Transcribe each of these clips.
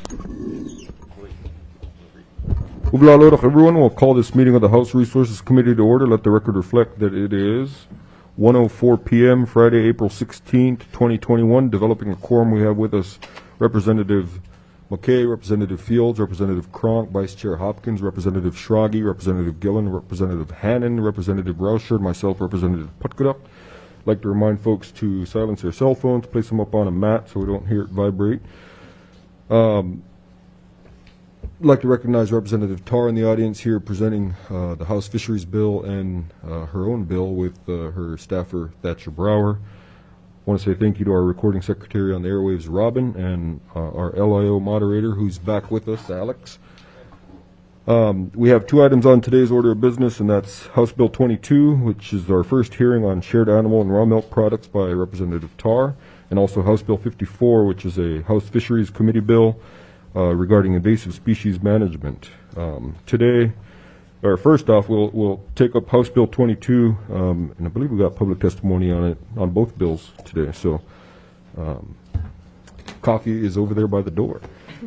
Everyone will call this meeting of the House Resources Committee to order. Let the record reflect that it is 1:04 p.m. Friday, April 16th, 2021. Developing a quorum, we have with us Representative McKay, Representative Fields, Representative Cronk, Vice Chair Hopkins, Representative Schrage, Representative Gillen, Representative Hannon, Representative Rauscher, and myself, Representative Putkuduk. I'd like to remind folks to silence their cell phones, place them up on a mat so we don't hear it vibrate. I'd like to recognize Representative Tarr in the audience here presenting the House Fisheries Bill and her own bill with her staffer, Thatcher Brower. I want to say thank you to our recording secretary on the airwaves, Robin, and our LIO moderator, who's back with us, Alex. We have two items on today's order of business, and that's House Bill 22, which is our first hearing on shared animal and raw milk products by Representative Tarr, and also House Bill 54, which is a House Fisheries Committee bill regarding invasive species management. First off, we'll take up House Bill 22, and I believe we got public testimony on it, on both bills today. So, coffee is over there by the door.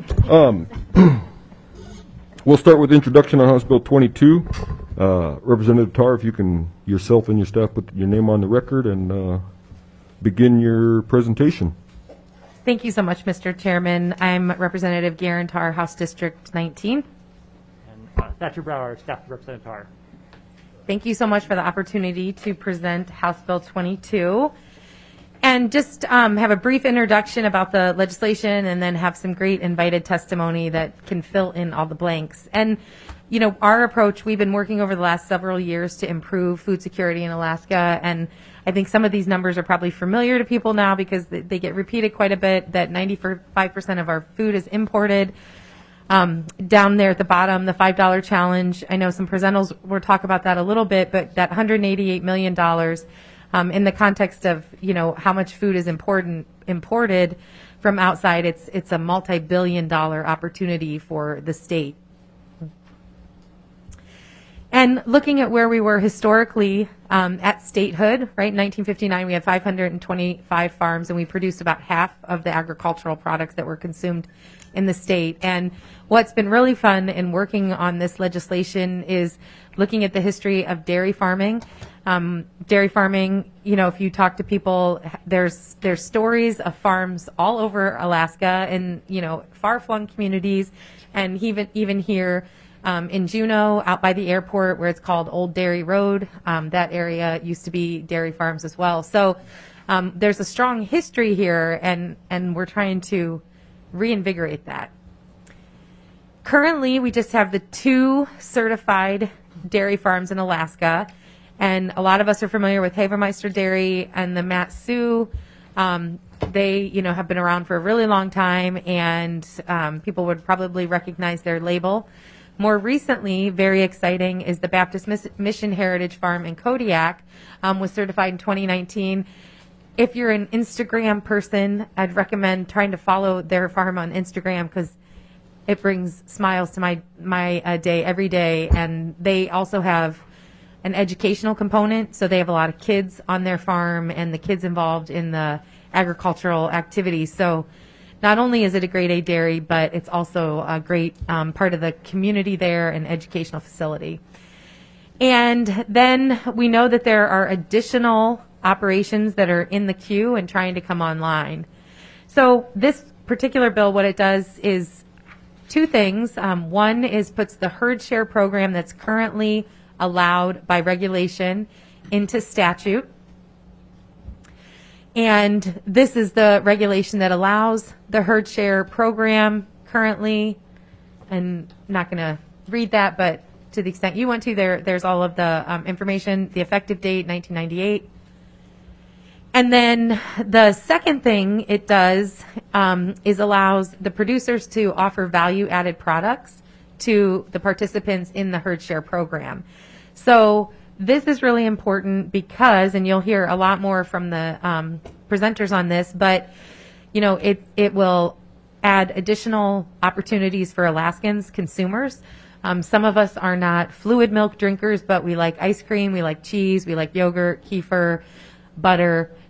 We'll start with introduction on House Bill 22. Representative Tarr, if you can yourself and your staff put your name on the record and begin your presentation. Thank you so much, Mr. Chairman. I'm Representative Garen Tarr, House District 19. And Thatcher Brower, staff Representative Tarr. Thank you so much for the opportunity to present House Bill 22. And just have a brief introduction about the legislation and then have some great invited testimony that can fill in all the blanks. And, you know, our approach, we've been working over the last several years to improve food security in Alaska, and I think some of these numbers are probably familiar to people now because they get repeated quite a bit, that 95% of our food is imported. Down there at the bottom, the $5 challenge, I know some presenters will talk about that a little bit, but that $188 million in the context of, you know, how much food is imported from outside, it's a multi-billion-dollar opportunity for the state. And looking at where we were historically at statehood, right, in 1959 we had 525 farms and we produced about half of the agricultural products that were consumed in the state. And what's been really fun in working on this legislation is looking at the history of dairy farming. Dairy farming, you know, if you talk to people, there's stories of farms all over Alaska and, you know, far-flung communities, and even here in Juneau, out by the airport where it's called Old Dairy Road, that area used to be dairy farms as well. So there's a strong history here, and we're trying to reinvigorate that. Currently, we just have the 2 certified dairy farms in Alaska, and a lot of us are familiar with Havermeister Dairy and the Mat-Su. They, you know, have been around for a really long time, and people would probably recognize their label. More recently, very exciting, is the Baptist Mission Heritage Farm in Kodiak, was certified in 2019. If you're an Instagram person, I'd recommend trying to follow their farm on Instagram because it brings smiles to my day every day. And they also have an educational component, so they have a lot of kids on their farm and the kids involved in the agricultural activities. So not only is it a grade A dairy, but it's also a great part of the community there and educational facility. And then we know that there are additional operations that are in the queue and trying to come online. So this particular bill, what it does is 2 things. One is puts the herd share program that's currently allowed by regulation into statute. And this is the regulation that allows the herd share program currently. And I'm not going to read that, but to the extent you want to, there's all of the information, the effective date, 1998. And then the second thing it does is allows the producers to offer value-added products to the participants in the herd share program. So this is really important because, and you'll hear a lot more from the presenters on this, but you know, it will add additional opportunities for Alaskans consumers. Some of us are not fluid milk drinkers, but we like ice cream, we like cheese, we like yogurt, kefir, butter,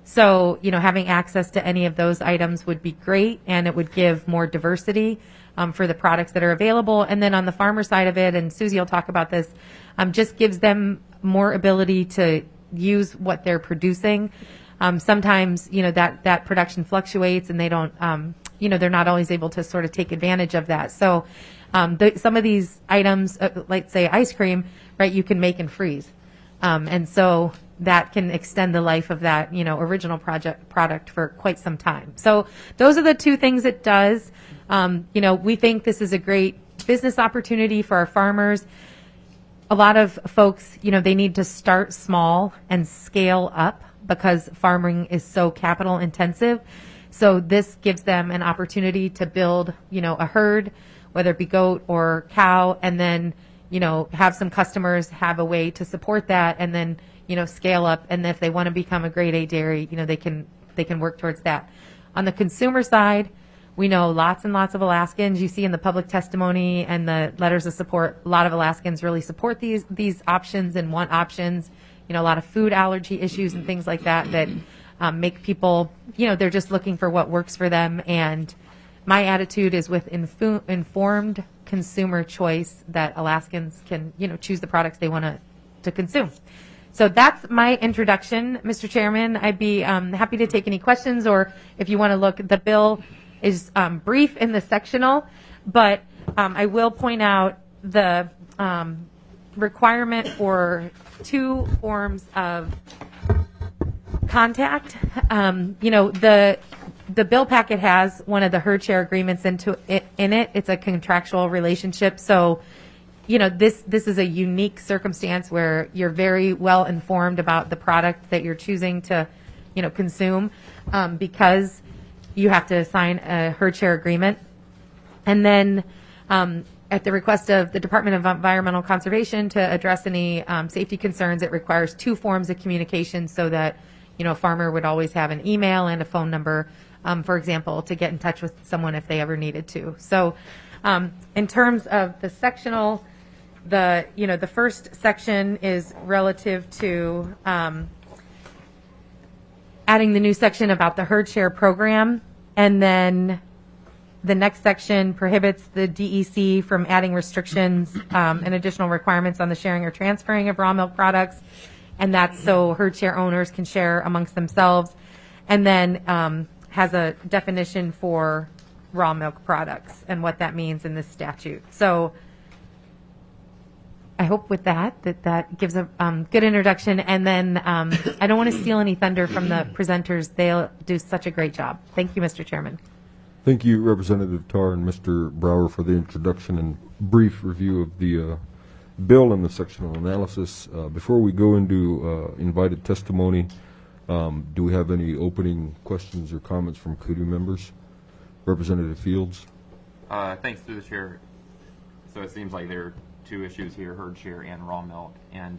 So, having access to any of those items would be great, and it would give more diversity for the products that are available. And then on the farmer side of it, and Susie will talk about this, just gives them more ability to use what they're producing. Sometimes, that production fluctuates, and they don't, they're not always able to sort of take advantage of that. So some of these items, like say ice cream, right, you can make and freeze. And so that can extend the life of that, original product for quite some time. So those are the two things it does. We think this is a great business opportunity for our farmers. A lot of folks, they need to start small and scale up because farming is so capital intensive. So this gives them an opportunity to build, a herd, whether it be goat or cow, and then, have some customers have a way to support that, and then, scale up. And if they want to become a grade A dairy, they can work towards that. On the consumer side, we know lots and lots of Alaskans. You see in the public testimony and the letters of support, a lot of Alaskans really support these options and want options. A lot of food allergy issues and things like that make people, they're just looking for what works for them. And my attitude is with informed consumer choice that Alaskans can, choose the products they want to consume. So that's my introduction, Mr. Chairman. I'd be happy to take any questions, or if you want to look, the bill is brief in the sectional, but I will point out the requirement for 2 forms of contact. The bill packet has one of the herd share agreements in it. It's a contractual relationship. So, this is a unique circumstance where you're very well informed about the product that you're choosing to, consume, because you have to sign a herd share agreement. And then, at the request of the Department of Environmental Conservation to address any safety concerns, it requires 2 forms of communication so that, a farmer would always have an email and a phone number, for example, to get in touch with someone if they ever needed to. So, in terms of the sectional, the first section is relative to adding the new section about the herd share program, and then the next section prohibits the DEC from adding restrictions and additional requirements on the sharing or transferring of raw milk products, and that's so herd share owners can share amongst themselves, and then has a definition for raw milk products and what that means in this statute. So I hope with that gives a good introduction. And then I don't want to steal any thunder from the presenters. They'll do such a great job. Thank you, Mr. Chairman. Thank you, Representative Tarr and Mr. Brower, for the introduction and brief review of the bill and the sectional analysis. Before we go into invited testimony, do we have any opening questions or comments from committee members? Representative Fields. Thanks, through the chair. So it seems like there are 2 issues here, herd share and raw milk. And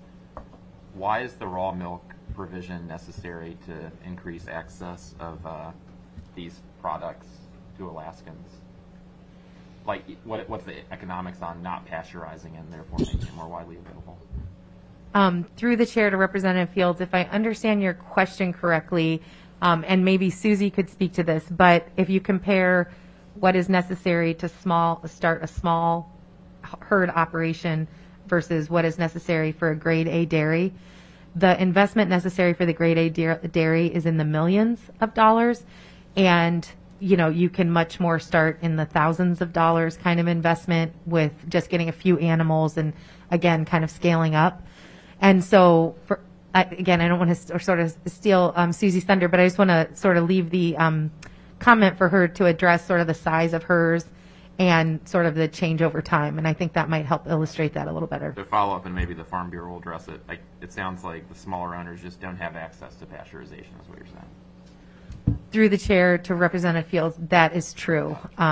why is the raw milk provision necessary to increase access of these products to Alaskans? Like, what's the economics on not pasteurizing and therefore making it more widely available? Through the chair to Representative Fields, if I understand your question correctly, and maybe Susie could speak to this, but if you compare what is necessary to start a small herd operation versus what is necessary for a grade A dairy, the investment necessary for the grade A dairy is in the millions of dollars, and you can much more start in the thousands of dollars kind of investment with just getting a few animals and again kind of scaling up. And so again, I don't want to sort of steal Susie's thunder, but I just want to sort of leave the comment for her to address sort of the size of hers and sort of the change over time. And I think that might help illustrate that a little better. To follow up, and maybe the Farm Bureau will address it, it sounds like the smaller owners just don't have access to pasteurization, is what you're saying. Through the chair to Representative Fields, that is true.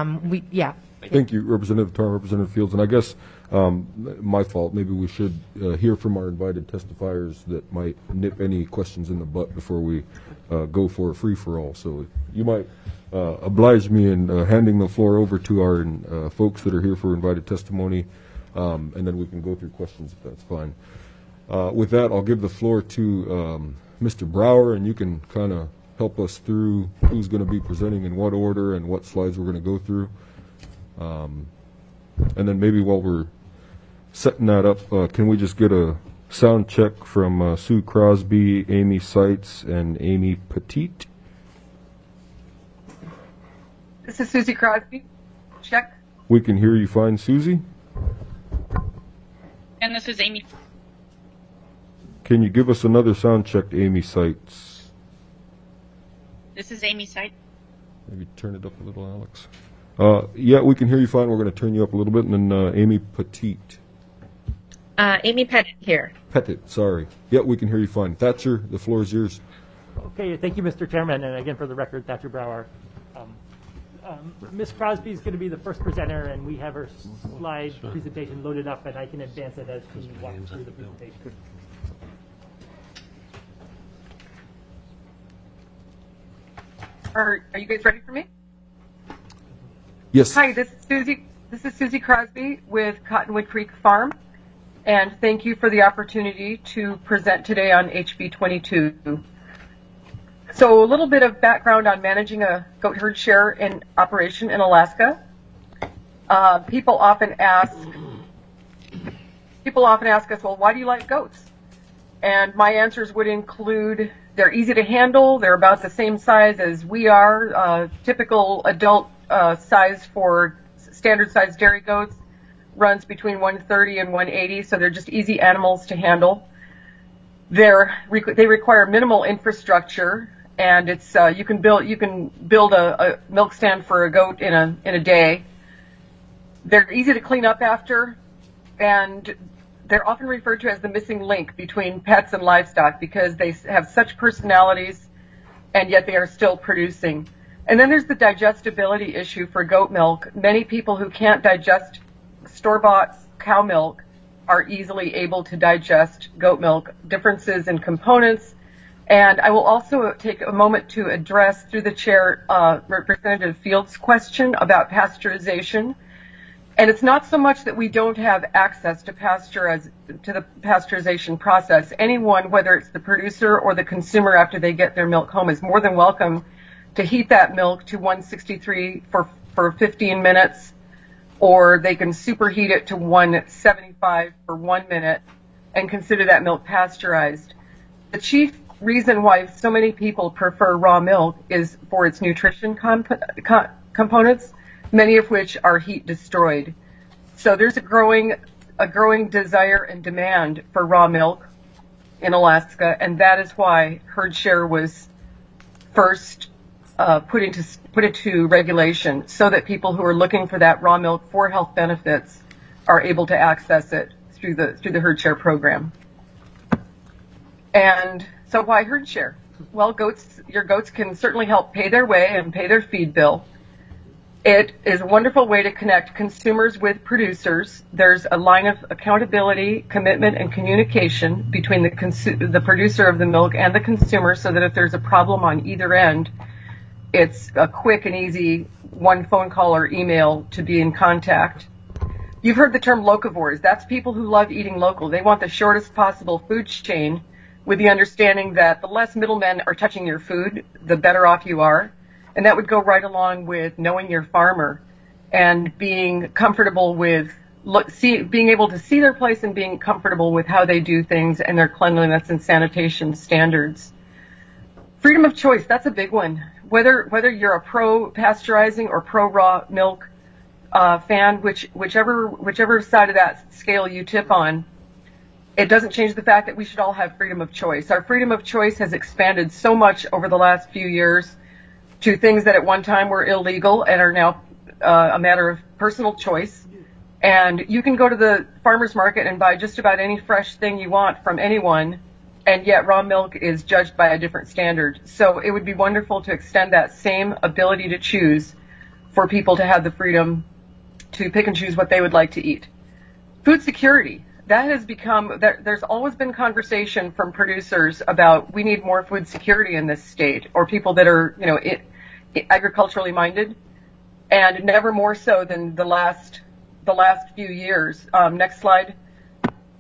Thank you, Representative Tarr, Representative Fields. And I guess my fault, maybe we should hear from our invited testifiers that might nip any questions in the butt before we go for a free-for-all. So you might oblige me in handing the floor over to our folks that are here for invited testimony, and then we can go through questions if that's fine. With that, I'll give the floor to Mr. Brower, and you can kind of help us through who's going to be presenting in what order and what slides we're going to go through. And then maybe while we're setting that up, can we just get a sound check from Sue Crosby, Amy Seitz, and Amy Petit? This is Susie Crosby. Check. We can hear you fine, Susie. And this is Amy. Can you give us another sound check, Amy Seitz? This is Amy Sight. Maybe turn it up a little, Alex. Yeah, we can hear you fine. We're going to turn you up a little bit. And then Amy Petit. Amy Pettit here. Pettit, sorry. Yeah, we can hear you fine. Thatcher, the floor is yours. Okay, thank you, Mr. Chairman, and again for the record, Thatcher Brower. Ms. Crosby is going to be the first presenter, and we have her slide presentation loaded up, and I can advance it as she walks through the presentation. Are you guys ready for me? Yes. Hi, this is Susie Crosby with Cottonwood Creek Farm, and thank you for the opportunity to present today on HB 22. So a little bit of background on managing a goat herd share in operation in Alaska. People often ask us, well, why do you like goats? And my answers would include they're easy to handle, they're about the same size as we are, typical adult size for standard size dairy goats runs between 130 and 180, so they're just easy animals to handle. They require minimal infrastructure, and it's you can build a milk stand for a goat in a day. They're easy to clean up after, and they're often referred to as the missing link between pets and livestock because they have such personalities, and yet they are still producing. And then there's the digestibility issue for goat milk. Many people who can't digest store-bought cow milk are easily able to digest goat milk. Differences in components. And I will also take a moment to address, through the chair, Representative Fields' question about pasteurization. And it's not so much that we don't have access to the pasteurization process. Anyone, whether it's the producer or the consumer after they get their milk home, is more than welcome to heat that milk to 163 for 15 minutes, or they can superheat it to 175 for 1 minute and consider that milk pasteurized. The chief reason why so many people prefer raw milk is for its nutrition components, many of which are heat destroyed. So there's a growing desire and demand for raw milk in Alaska, and that is why herd share was first put into regulation, so that people who are looking for that raw milk for health benefits are able to access it through the herd share program. And so why herd share? Well, your goats can certainly help pay their way and pay their feed bill. It is a wonderful way to connect consumers with producers. There's a line of accountability, commitment, and communication between the producer of the milk and the consumer, so that if there's a problem on either end, it's a quick and easy one phone call or email to be in contact. You've heard the term locavores. That's people who love eating local. They want the shortest possible food chain, with the understanding that the less middlemen are touching your food, the better off you are. And that would go right along with knowing your farmer and being comfortable with being able to see their place and being comfortable with how they do things and their cleanliness and sanitation standards. Freedom of choice, that's a big one. Whether you're a pro pasteurizing or pro raw milk fan, whichever side of that scale you tip on, it doesn't change the fact that we should all have freedom of choice. Our freedom of choice has expanded so much over the last few years to things that at one time were illegal and are now a matter of personal choice. And you can go to the farmer's market and buy just about any fresh thing you want from anyone, and yet raw milk is judged by a different standard. So it would be wonderful to extend that same ability to choose for people to have the freedom to pick and choose what they would like to eat. Food security. That has become, there's always been conversation from producers about we need more food security in this state, or people that are, agriculturally minded, and never more so than the last few years. Next slide.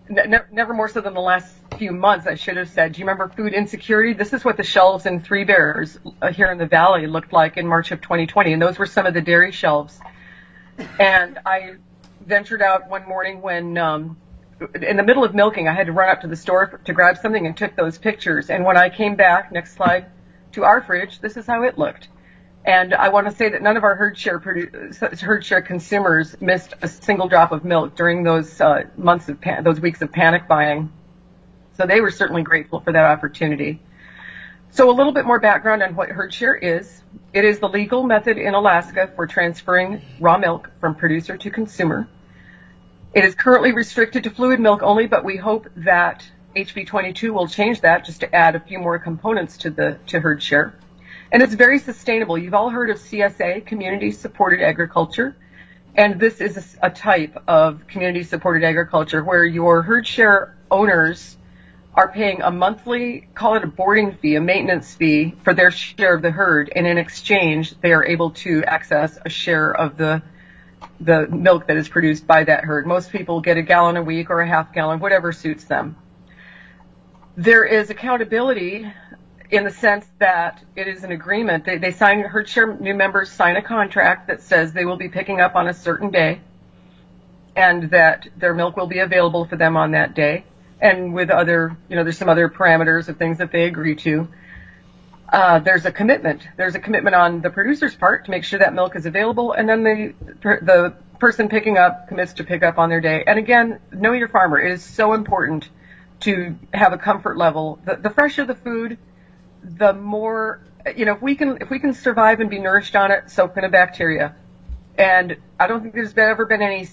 never more so than the last few months, I should have said. Do you remember food insecurity? This is what the shelves in Three Bears here in the Valley looked like in March of 2020, and those were some of the dairy shelves. And I ventured out one morning when, in the middle of milking, I had to run up to the store to grab something and took those pictures. And when I came back, next slide, to our fridge, this is how it looked. And I want to say that none of our herd share consumers missed a single drop of milk during those those weeks of panic buying. So they were certainly grateful for that opportunity. So a little bit more background on what herd share is. It is the legal method in Alaska for transferring raw milk from producer to consumer. It is currently restricted to fluid milk only, but we hope that HB 22 will change that just to add a few more components to herd share. And it's very sustainable. You've all heard of CSA, Community Supported Agriculture. And this is a type of community supported agriculture where your herd share owners are paying a monthly, call it a boarding fee, a maintenance fee for their share of the herd. And in exchange, they are able to access a share of the milk that is produced by that herd. Most people get a gallon a week or a half gallon, whatever suits them. There is accountability in the sense that it is an agreement. They sign, herd share new members sign a contract that says they will be picking up on a certain day and that their milk will be available for them on that day. And with other, there's some other parameters of things that they agree to. There's a commitment. There's a commitment on the producer's part to make sure that milk is available, and then the person picking up commits to pick up on their day. And again, know your farmer. It is so important to have a comfort level. The fresher the food, the more, if we can survive and be nourished on it, so can a bacteria. And I don't think there's ever been any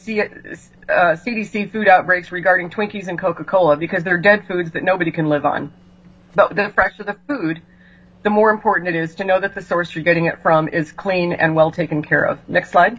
CDC food outbreaks regarding Twinkies and Coca-Cola because they're dead foods that nobody can live on. But the fresher the food, the more important it is to know that the source you're getting it from is clean and well taken care of. Next slide.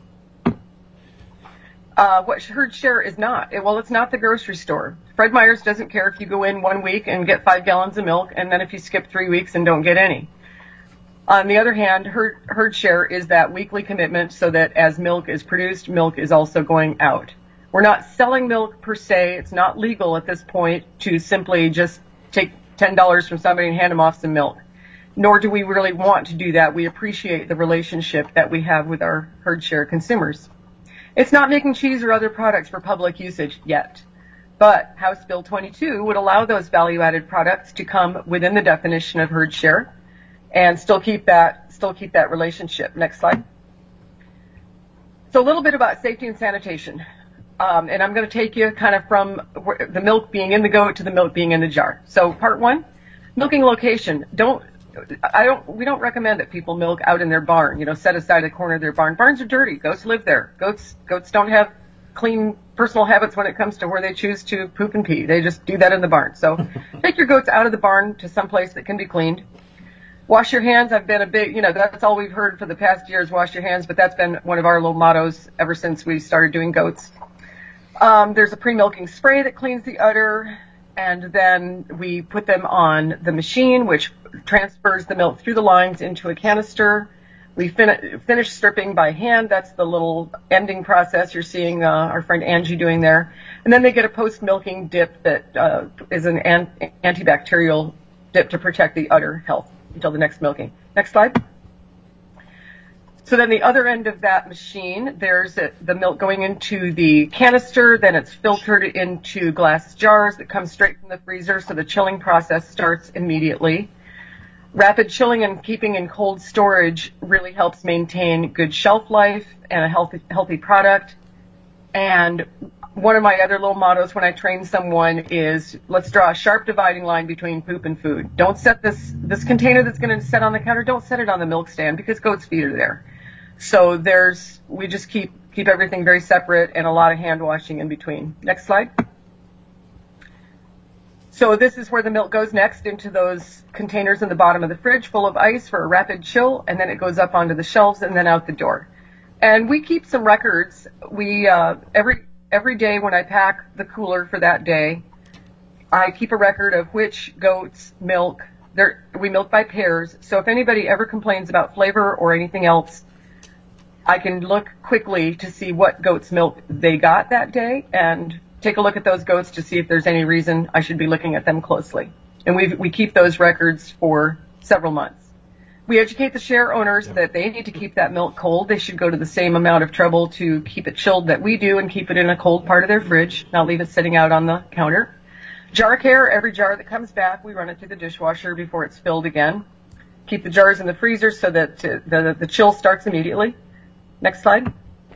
What herd share is not. It's not the grocery store. Fred Meyers doesn't care if you go in 1 week and get 5 gallons of milk, and then if you skip 3 weeks and don't get any. On the other hand, herd share is that weekly commitment so that as milk is produced, milk is also going out. We're not selling milk per se. It's not legal at this point to simply just take $10 from somebody and hand them off some milk. Nor do we really want to do that. We appreciate the relationship that we have with our herd share consumers. It's not making cheese or other products for public usage yet. But House Bill 22 would allow those value-added products to come within the definition of herd share and still keep that relationship. Next slide. So a little bit about safety and sanitation. And I'm going to take you kind of from the milk being in the goat to the milk being in the jar. So part one, milking location. We don't recommend that people milk out in their barn, set aside a corner of their barn. Barns are dirty. Goats live there. Goats don't have clean personal habits when it comes to where they choose to poop and pee. They just do that in the barn. So take your goats out of the barn to some place that can be cleaned. Wash your hands. I've been a big, that's all we've heard for the past years, wash your hands, but that's been one of our little mottos ever since we started doing goats. There's a pre-milking spray that cleans the udder, and then we put them on the machine, which transfers the milk through the lines into a canister. We finish stripping by hand. That's the little ending process you're seeing our friend Angie doing there. And then they get a post-milking dip that is an antibacterial dip to protect the udder health until the next milking. Next slide. So then the other end of that machine, there's the milk going into the canister, then it's filtered into glass jars that come straight from the freezer, so the chilling process starts immediately. Rapid chilling and keeping in cold storage really helps maintain good shelf life and a healthy product. And one of my other little mottos when I train someone is, let's draw a sharp dividing line between poop and food. Don't set this container that's going to set on the counter, don't set it on the milk stand because goats' feet are there. So we just keep everything very separate and a lot of hand washing in between. Next slide. So this is where the milk goes next, into those containers in the bottom of the fridge full of ice for a rapid chill, and then it goes up onto the shelves and then out the door. And we keep some records. We every day when I pack the cooler for that day, I keep a record of which goats milk. We milk by pairs, so if anybody ever complains about flavor or anything else, I can look quickly to see what goat's milk they got that day and take a look at those goats to see if there's any reason I should be looking at them closely. And we keep those records for several months. We educate the share owners that they need to keep that milk cold. They should go to the same amount of trouble to keep it chilled that we do and keep it in a cold part of their fridge, not leave it sitting out on the counter. Jar care, every jar that comes back, we run it through the dishwasher before it's filled again. Keep the jars in the freezer so that the chill starts immediately. Next slide.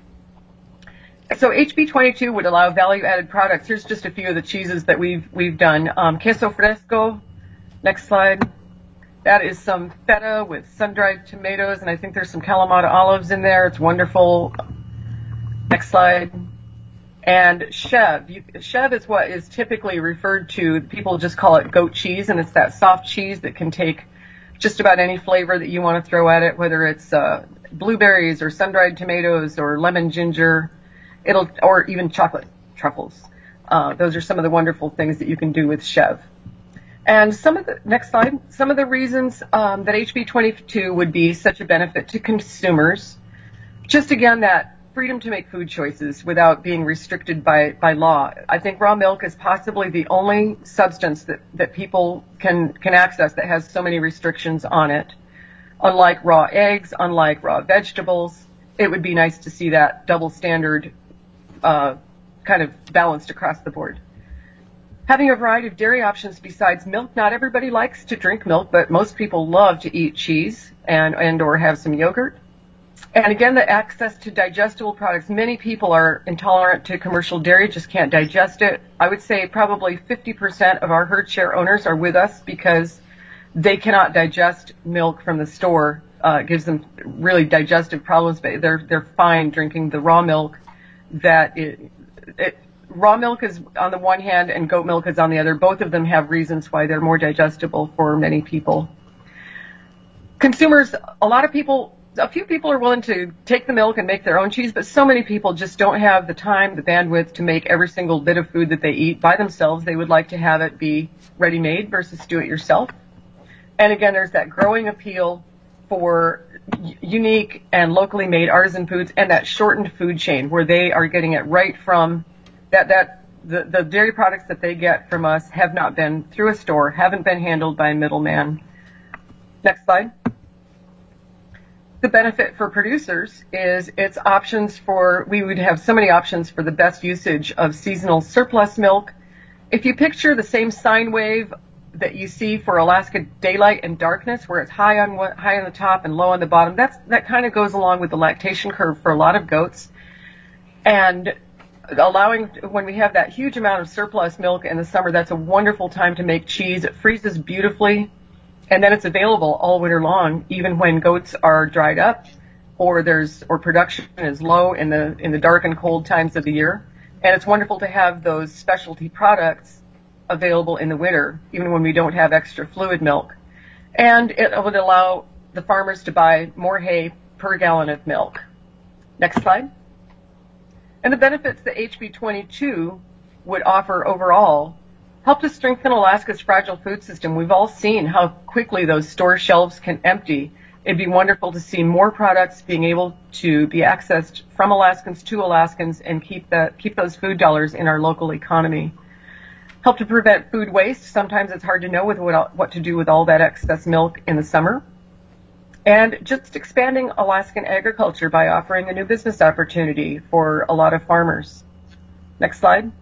So HB 22 would allow value-added products. Here's just a few of the cheeses that we've done. Queso fresco. Next slide. That is some feta with sun-dried tomatoes, and I think there's some Kalamata olives in there. It's wonderful. Next slide. And Chev. Chev is what is typically referred to, people just call it goat cheese, and it's that soft cheese that can take just about any flavor that you want to throw at it, whether it's blueberries or sun-dried tomatoes or lemon ginger, or even chocolate truffles. Those are some of the wonderful things that you can do with Chev. And next slide, some of the reasons that HB 22 would be such a benefit to consumers, just again, that freedom to make food choices without being restricted by law. I think raw milk is possibly the only substance that people can access that has so many restrictions on it. Unlike raw eggs, unlike raw vegetables, it would be nice to see that double standard kind of balanced across the board. Having a variety of dairy options besides milk. Not everybody likes to drink milk, but most people love to eat cheese and or have some yogurt. And again, the access to digestible products. Many people are intolerant to commercial dairy, just can't digest it. I would say probably 50% of our herd share owners are with us because they cannot digest milk from the store. It gives them really digestive problems, but they're fine drinking the raw milk. Raw milk is on the one hand and goat milk is on the other. Both of them have reasons why they're more digestible for many people. Consumers, a few people are willing to take the milk and make their own cheese, but so many people just don't have the time, the bandwidth to make every single bit of food that they eat by themselves. They would like to have it be ready-made versus do it yourself. And again, there's that growing appeal for unique and locally made artisan foods and that shortened food chain where they are getting it right from the dairy products that they get from us have not been through a store, haven't been handled by a middleman. Next slide. The benefit for producers is its options we would have so many options for the best usage of seasonal surplus milk. If you picture the same sine wave that you see for Alaska daylight and darkness, where it's high on the top and low on the bottom, that kind of goes along with the lactation curve for a lot of goats. And when we have that huge amount of surplus milk in the summer, that's a wonderful time to make cheese. It freezes beautifully, and then it's available all winter long, even when goats are dried up or production is low in the dark and cold times of the year. And it's wonderful to have those specialty products available in the winter, even when we don't have extra fluid milk. And it would allow the farmers to buy more hay per gallon of milk. Next slide. And the benefits that HB 22 would offer overall help to strengthen Alaska's fragile food system. We've all seen how quickly those store shelves can empty. It'd be wonderful to see more products being able to be accessed from Alaskans to Alaskans and keep those food dollars in our local economy. Help to prevent food waste. Sometimes it's hard to know what to do with all that excess milk in the summer. And just expanding Alaskan agriculture by offering a new business opportunity for a lot of farmers. Next slide.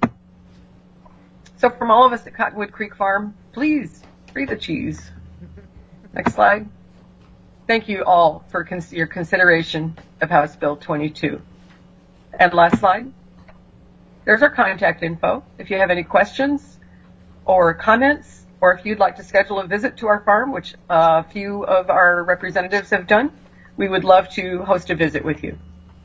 So from all of us at Cottonwood Creek Farm, please free the cheese. Next slide. Thank you all for your consideration of House Bill 22. And last slide. There's our contact info. If you have any questions or comments, or if you'd like to schedule a visit to our farm, which a few of our representatives have done, we would love to host a visit with you.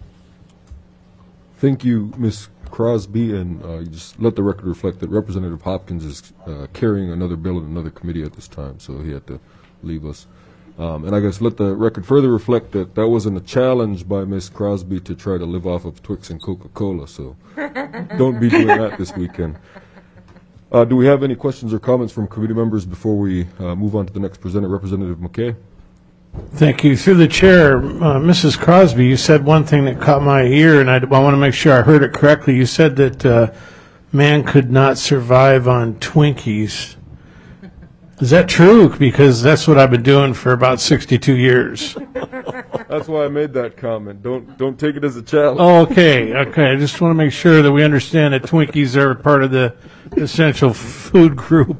Thank you, Ms. Crosby, and you just let the record reflect that Representative Hopkins is carrying another bill in another committee at this time, so he had to leave us. And I guess let the record further reflect that wasn't a challenge by Ms. Crosby to try to live off of Twix and Coca-Cola, so don't be doing that this weekend. Do we have any questions or comments from committee members before we move on to the next presenter, Representative McKay? Thank you. Through the chair, Mrs. Crosby, you said one thing that caught my ear, and I want to make sure I heard it correctly. You said that man could not survive on Twinkies. Is that true? Because that's what I've been doing for about 62 years. That's why I made that comment. Don't take it as a challenge. Okay. I just want to make sure that we understand that Twinkies are part of the essential food group.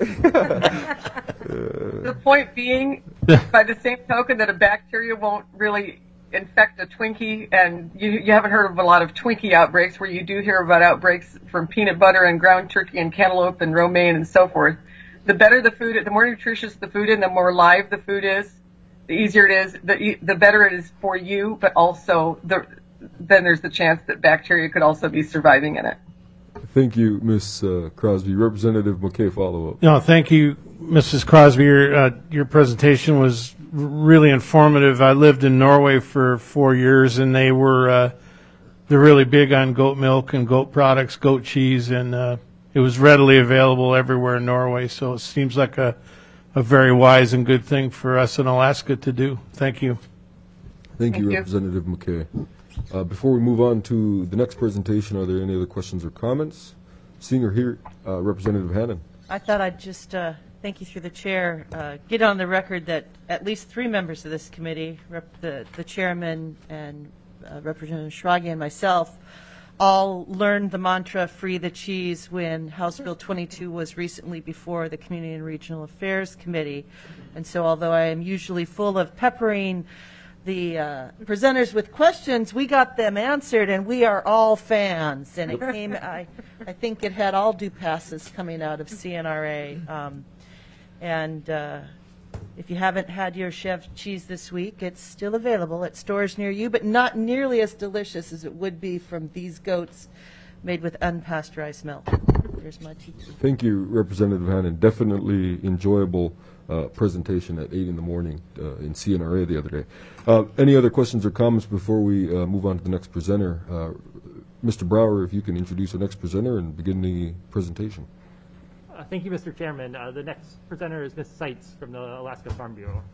The point being, by the same token, that a bacteria won't really infect a Twinkie, and you haven't heard of a lot of Twinkie outbreaks, where you do hear about outbreaks from peanut butter and ground turkey and cantaloupe and romaine and so forth. The better the food, the more nutritious the food and the more live the food is, the easier it is, the better it is for you, but also then there's the chance that bacteria could also be surviving in it. Thank you, Ms. Crosby. Representative McKay, follow-up. No, thank you, Mrs. Crosby. Your presentation was really informative. I lived in Norway for 4 years, and they're really big on goat milk and goat products, goat cheese, and it was readily available everywhere in Norway. So it seems like a very wise and good thing for us in Alaska to do. Thank you. Thank you, Representative McKay. Before we move on to the next presentation, are there any other questions or comments? Seeing or hear, Representative Hannan. I thought I'd just, thank you through the chair, get on the record that at least 3 members of this committee, the chairman and Representative Schrage and myself, all learned the mantra, free the cheese, when House Bill 22 was recently before the Community and Regional Affairs Committee. And so although I am usually full of peppering the presenters with questions, we got them answered, and we are all fans. And it came, I think it had all due passes coming out of CNRA. If you haven't had your chef cheese this week, it's still available at stores near you, but not nearly as delicious as it would be from these goats made with unpasteurized milk. There's my tea. Thank you, Representative Hannan. Definitely enjoyable presentation at 8 in the morning in CNRA the other day. Any other questions or comments before we move on to the next presenter? Mr. Brower, if you can introduce the next presenter and begin the presentation. Thank you, Mr. Chairman. The next presenter is Ms. Seitz from the Alaska Farm Bureau.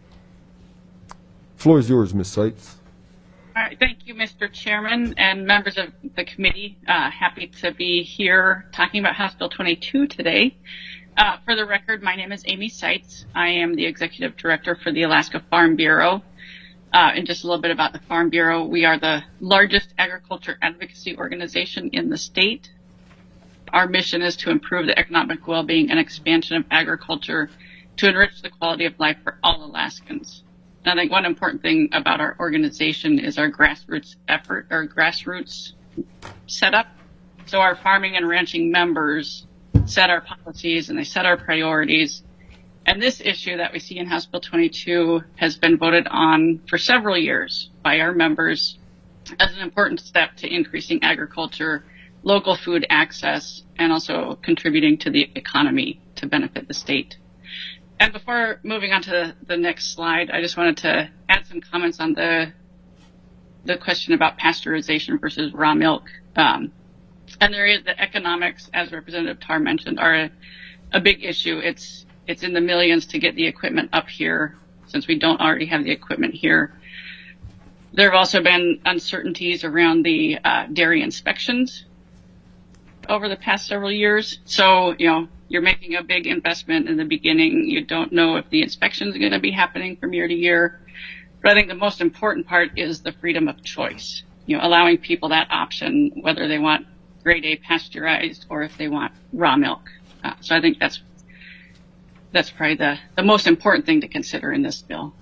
Floor is yours, Ms. Seitz. All right, thank you, Mr. Chairman and members of the committee. Happy to be here talking about House Bill 22 today. For the record, my name is Amy Seitz. I am the Executive Director for the Alaska Farm Bureau. And just a little bit about the Farm Bureau. We are the largest agriculture advocacy organization in the state. Our mission is to improve the economic well-being and expansion of agriculture to enrich the quality of life for all Alaskans. And I think one important thing about our organization is our grassroots effort, or grassroots setup. So our farming and ranching members set our policies and they set our priorities. And this issue that we see in House Bill 22 has been voted on for several years by our members as an important step to increasing agriculture, local food access, and also contributing to the economy to benefit the state. And before moving on to the next slide, I just wanted to add some comments on the question about pasteurization versus raw milk. And there is the economics, as Representative Tarr mentioned, are a big issue. It's in the millions to get the equipment up here, since we don't already have the equipment here. There have also been uncertainties around the dairy inspections over the past several years. So, you're making a big investment in the beginning. You don't know if the inspections are going to be happening from year to year. But I think the most important part is the freedom of choice, allowing people that option, whether they want grade A pasteurized or if they want raw milk. So I think that's probably the most important thing to consider in this bill.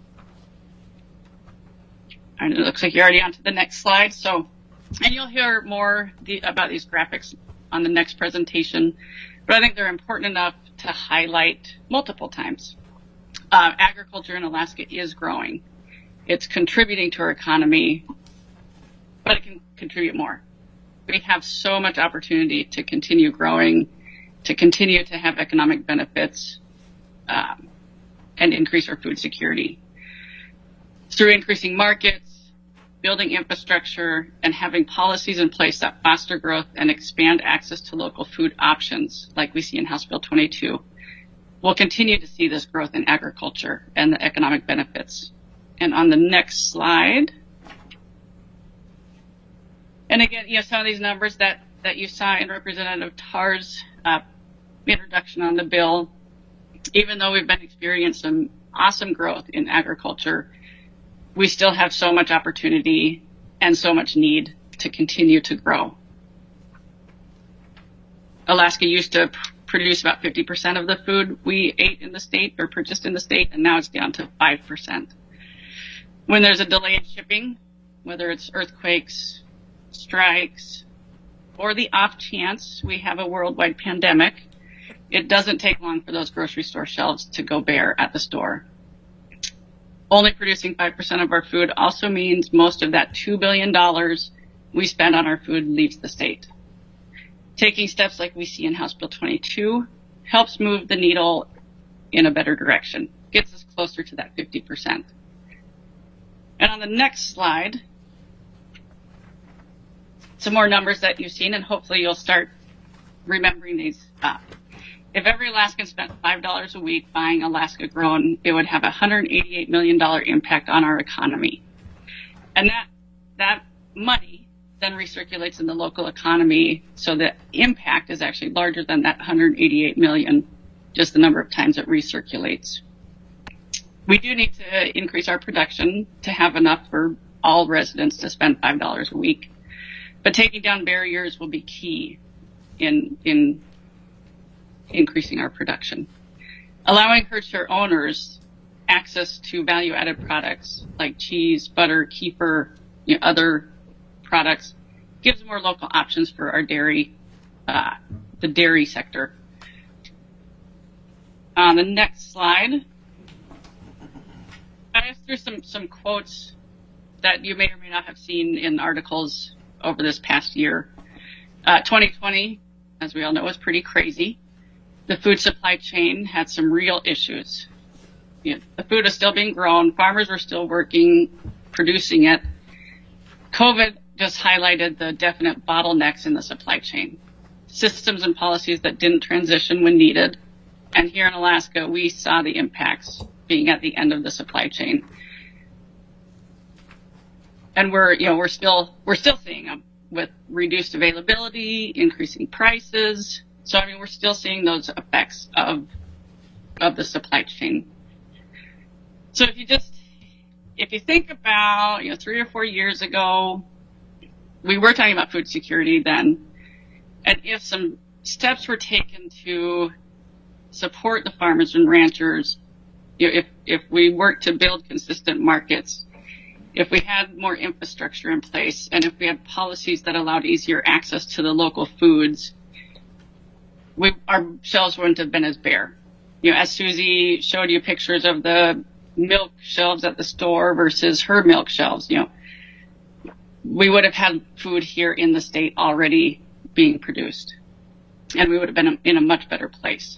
And it looks like you're already on to the next slide. And you'll hear more about these graphics on the next presentation, but I think they're important enough to highlight multiple times. Agriculture in Alaska is growing. It's contributing to our economy, but it can contribute more. We have so much opportunity to continue growing, to continue to have economic benefits, and increase our food security. Through increasing markets, building infrastructure, and having policies in place that foster growth and expand access to local food options, like we see in House Bill 22, we'll continue to see this growth in agriculture and the economic benefits. And on the next slide, and again, some of these numbers that that you saw in Representative Tarr's introduction on the bill, even though we've been experiencing some awesome growth in agriculture, we still have so much opportunity and so much need to continue to grow. Alaska used to produce about 50% of the food we ate in the state or purchased in the state, and now it's down to 5%. When there's a delay in shipping, whether it's earthquakes, strikes, or the off chance we have a worldwide pandemic, it doesn't take long for those grocery store shelves to go bare at the store. Only producing 5% of our food also means most of that $2 billion we spend on our food leaves the state. Taking steps like we see in House Bill 22 helps move the needle in a better direction, gets us closer to that 50%. And on the next slide, some more numbers that you've seen, and hopefully you'll start remembering these up. If every Alaskan spent $5 a week buying Alaska grown, it would have a $188 million impact on our economy. And that money then recirculates in the local economy, so the impact is actually larger than that 188 million, just the number of times it recirculates. We do need to increase our production to have enough for all residents to spend $5 a week. But taking down barriers will be key in increasing our production. Allowing herd share owners access to value-added products like cheese, butter, kefir, other products gives more local options for our dairy, the dairy sector. On the next slide, I have through some quotes that you may or may not have seen in articles over this past year. 2020, as we all know, was pretty crazy. The food supply chain had some real issues. The food is still being grown. Farmers were still working, producing it. COVID just highlighted the definite bottlenecks in the supply chain. Systems and policies that didn't transition when needed. And here in Alaska, we saw the impacts being at the end of the supply chain. And we're still seeing them with reduced availability, increasing prices. So, we're still seeing those effects of the supply chain. So if you think about, 3 or 4 years ago, we were talking about food security then. And if some steps were taken to support the farmers and ranchers, if we worked to build consistent markets, if we had more infrastructure in place, and if we had policies that allowed easier access to the local foods, our shelves wouldn't have been as bare. As Susie showed you pictures of the milk shelves at the store versus her milk shelves, we would have had food here in the state already being produced, and we would have been in a much better place.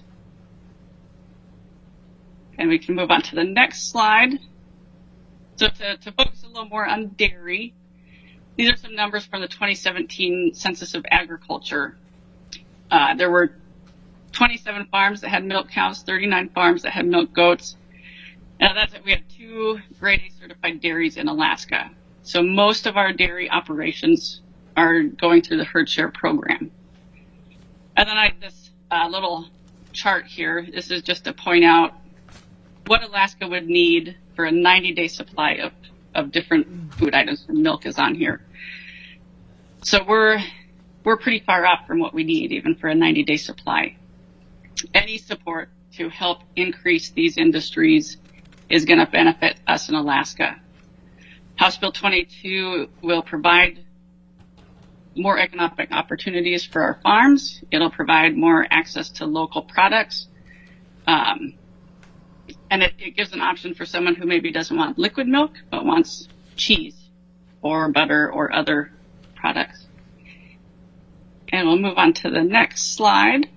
And we can move on to the next slide. So to focus a little more on dairy, these are some numbers from the 2017 Census of Agriculture. There were 27 farms that had milk cows, 39 farms that had milk goats. Now we have 2 grade A certified dairies in Alaska. So most of our dairy operations are going through the herd share program. And then I have this little chart here. This is just to point out what Alaska would need for a 90-day supply of different food items. Milk is on here. So we're pretty far off from what we need even for a 90-day supply. Any support to help increase these industries is going to benefit us in Alaska. House Bill 22 will provide more economic opportunities for our farms. It'll provide more access to local products. And it gives an option for someone who maybe doesn't want liquid milk, but wants cheese or butter or other products. And we'll move on to the next slide.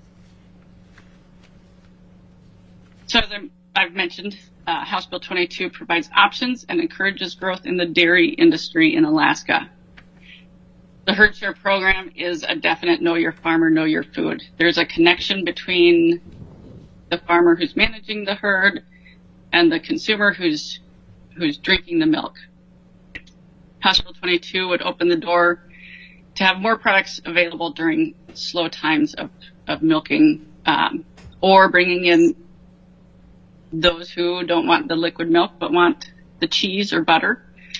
So as I've mentioned, House Bill 22 provides options and encourages growth in the dairy industry in Alaska. The herd share program is a definite know your farmer, know your food. There's a connection between the farmer who's managing the herd and the consumer who's drinking the milk. House Bill 22 would open the door have more products available during slow times of milking, or bringing in those who don't want the liquid milk but want the cheese or butter.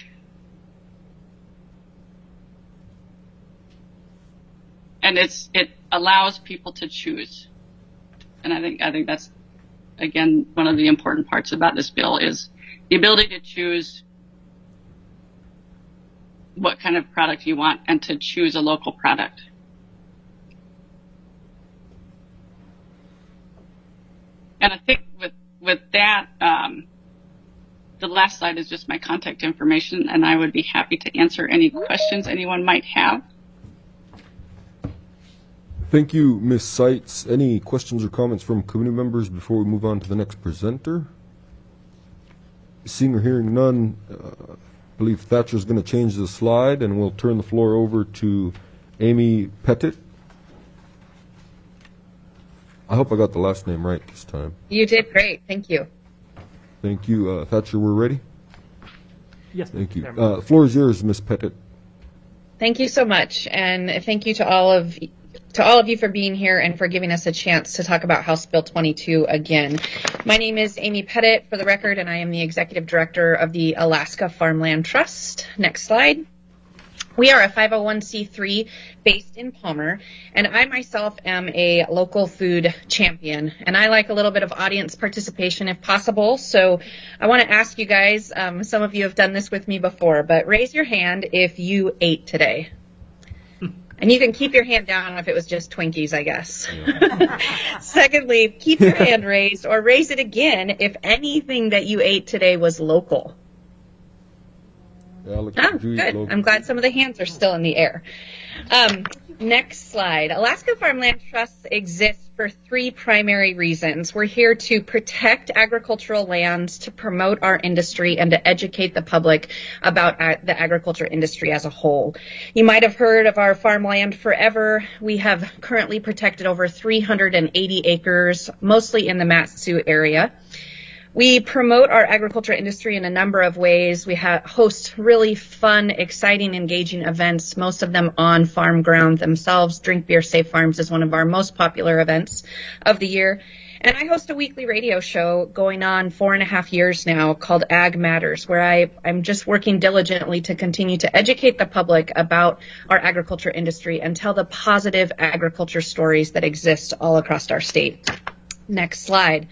And it allows people to choose. And I think that's, again, one of the important parts about this bill is the ability to choose what kind of product you want and to choose a local product. And I think with that, the last slide is just my contact information, and I would be happy to answer any questions anyone might have. Thank you, Ms. Seitz. Any questions or comments from committee members before we move on to the next presenter? Seeing or hearing none, I believe Thatcher's going to change the slide, and we'll turn the floor over to Amy Pettit. I hope I got the last name right this time. You did great. Thank you. Thank you. Thatcher, we're ready? Yes, Thank you. Chairman. The floor is yours, Ms. Pettit. Thank you so much, and thank you to all of you for being here and for giving us a chance to talk about House Bill 22 again. My name is Amy Pettit, for the record, and I am the Executive Director of the Alaska Farmland Trust. Next slide. We are a 501c3 based in Palmer, and I myself am a local food champion, and I like a little bit of audience participation if possible. So I want to ask you guys, some of you have done this with me before, but raise your hand if you ate today. And you can keep your hand down if it was just Twinkies, I guess. Yeah. Secondly, keep your hand raised or raise it again if anything that you ate today was local. Yeah, good. I'm glad some of the hands are still in the air. Next slide. Alaska Farmland Trust exists for three primary reasons. We're here to protect agricultural lands, to promote our industry, and to educate the public about the agriculture industry as a whole. You might have heard of our Farmland Forever. We have currently protected over 380 acres, mostly in the Mat-Su area. We promote our agriculture industry in a number of ways. We host really fun, exciting, engaging events, most of them on farm ground themselves. Drink Beer Safe Farms is one of our most popular events of the year. And I host a weekly radio show going on 4.5 years now called Ag Matters, where I'm just working diligently to continue to educate the public about our agriculture industry and tell the positive agriculture stories that exist all across our state. Next slide.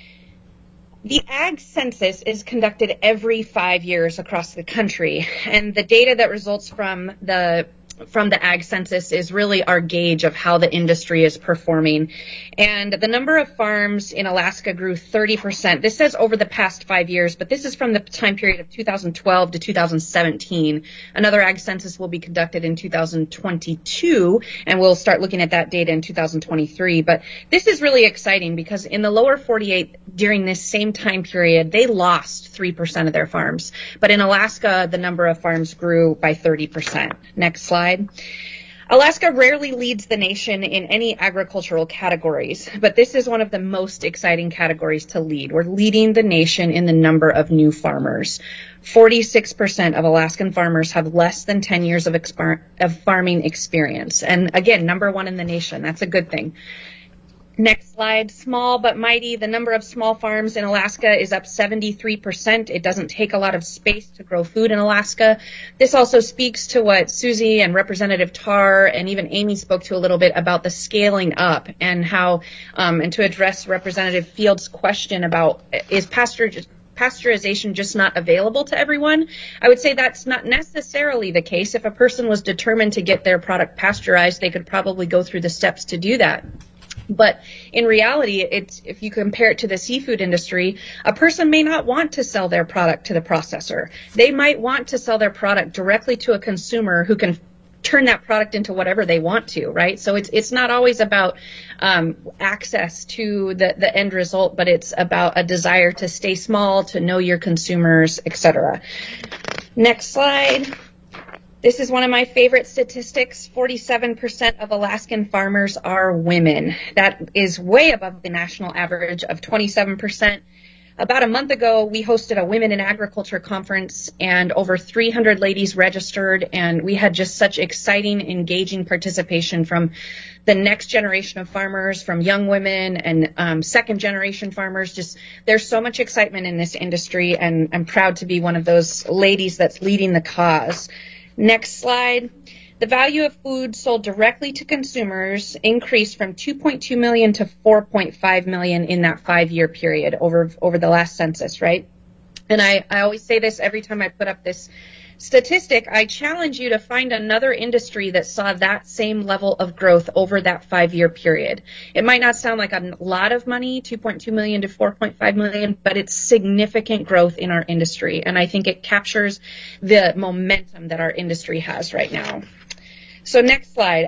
The Ag Census is conducted every 5 years across the country, and the data that results from the Ag Census is really our gauge of how the industry is performing. And the number of farms in Alaska grew 30%. This says over the past 5 years, but this is from the time period of 2012 to 2017. Another Ag Census will be conducted in 2022, and we'll start looking at that data in 2023. But this is really exciting because in the lower 48, during this same time period, they lost 3% of their farms. But in Alaska, the number of farms grew by 30%. Next slide. Alaska rarely leads the nation in any agricultural categories, but this is one of the most exciting categories to lead. We're leading the nation in the number of new farmers. 46% of Alaskan farmers have less than 10 years of farming experience. And again, number one in the nation. That's a good thing. Next slide. Small but mighty. The number of small farms in Alaska is up 73%. It doesn't take a lot of space to grow food in Alaska. This also speaks to what Susie and Representative Tarr and even Amy spoke to a little bit about the scaling up and how, and to address Representative Field's question about is pasteurization just not available to everyone? I would say that's not necessarily the case. If a person was determined to get their product pasteurized, they could probably go through the steps to do that. But in reality, if you compare it to the seafood industry, a person may not want to sell their product to the processor. They might want to sell their product directly to a consumer who can turn that product into whatever they want to, right? So it's not always about access to the end result, but it's about a desire to stay small, to know your consumers, etc. Next slide. This is one of my favorite statistics. 47% of Alaskan farmers are women. That is way above the national average of 27%. About a month ago, we hosted a Women in Agriculture conference, and over 300 ladies registered, and we had just such exciting, engaging participation from the next generation of farmers, from young women and second generation farmers. Just there's so much excitement in this industry, and I'm proud to be one of those ladies that's leading the cause. Next slide. The value of food sold directly to consumers increased from 2.2 million to 4.5 million in that 5-year period over the last census, right? And I always say this every time I put up this statistic. I challenge you to find another industry that saw that same level of growth over that 5-year period. It might not sound like a lot of money, 2.2 million to 4.5 million, but it's significant growth in our industry. And I think it captures the momentum that our industry has right now. So next slide.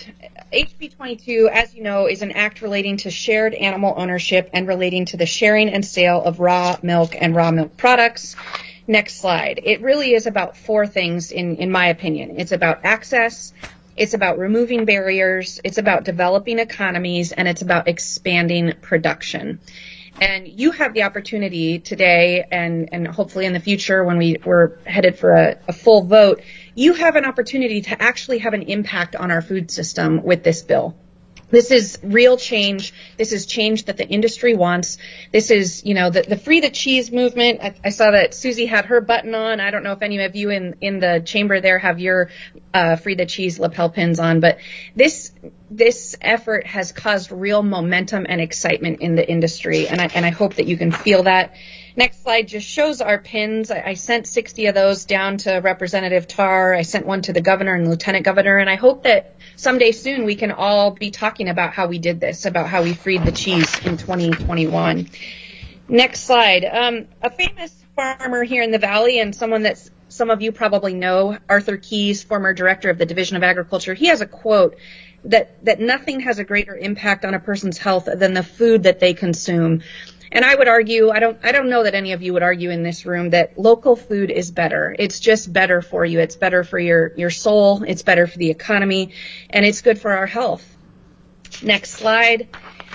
HB 22, as you know, is an act relating to shared animal ownership and relating to the sharing and sale of raw milk and raw milk products. Next slide. It really is about 4 things in my opinion. It's about access, it's about removing barriers, it's about developing economies, and it's about expanding production. And you have the opportunity today and hopefully in the future when we're headed for a full vote, you have an opportunity to actually have an impact on our food system with this bill. This is real change. This is change that the industry wants. This is, the Free the Cheese movement. I saw that Susie had her button on. I don't know if any of you in the chamber there have your Free the Cheese lapel pins on, but this effort has caused real momentum and excitement in the industry, and I hope that you can feel that. Next slide just shows our pins. I sent 60 of those down to Representative Tarr. I sent one to the governor and lieutenant governor, and I hope that someday soon we can all be talking about how we did this, about how we freed the cheese in 2021. Next slide. A famous farmer here in the Valley and someone that some of you probably know, Arthur Keyes, former director of the Division of Agriculture, he has a quote that nothing has a greater impact on a person's health than the food that they consume. And I would argue, I don't know that any of you would argue in this room that local food is better. It's just better for you. It's better for your soul. It's better for the economy, and it's good for our health. Next slide.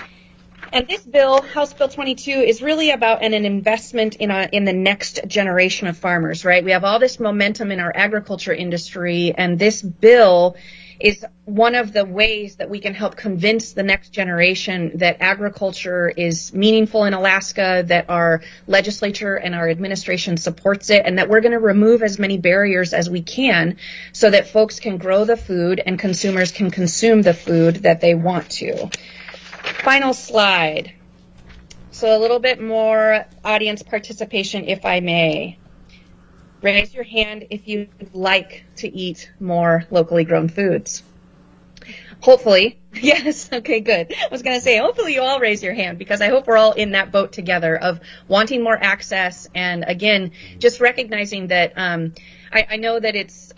And this bill, House Bill 22, is really about an investment in the next generation of farmers, right? We have all this momentum in our agriculture industry, and this bill is one of the ways that we can help convince the next generation that agriculture is meaningful in Alaska, that our legislature and our administration supports it, and that we're going to remove as many barriers as we can so that folks can grow the food and consumers can consume the food that they want to. Final slide. So a little bit more audience participation, if I may. Raise your hand if you'd like to eat more locally grown foods. Hopefully. Yes. Okay, good. I was going to say, hopefully you all raise your hand because I hope we're all in that boat together of wanting more access. And again, just recognizing that I know that it's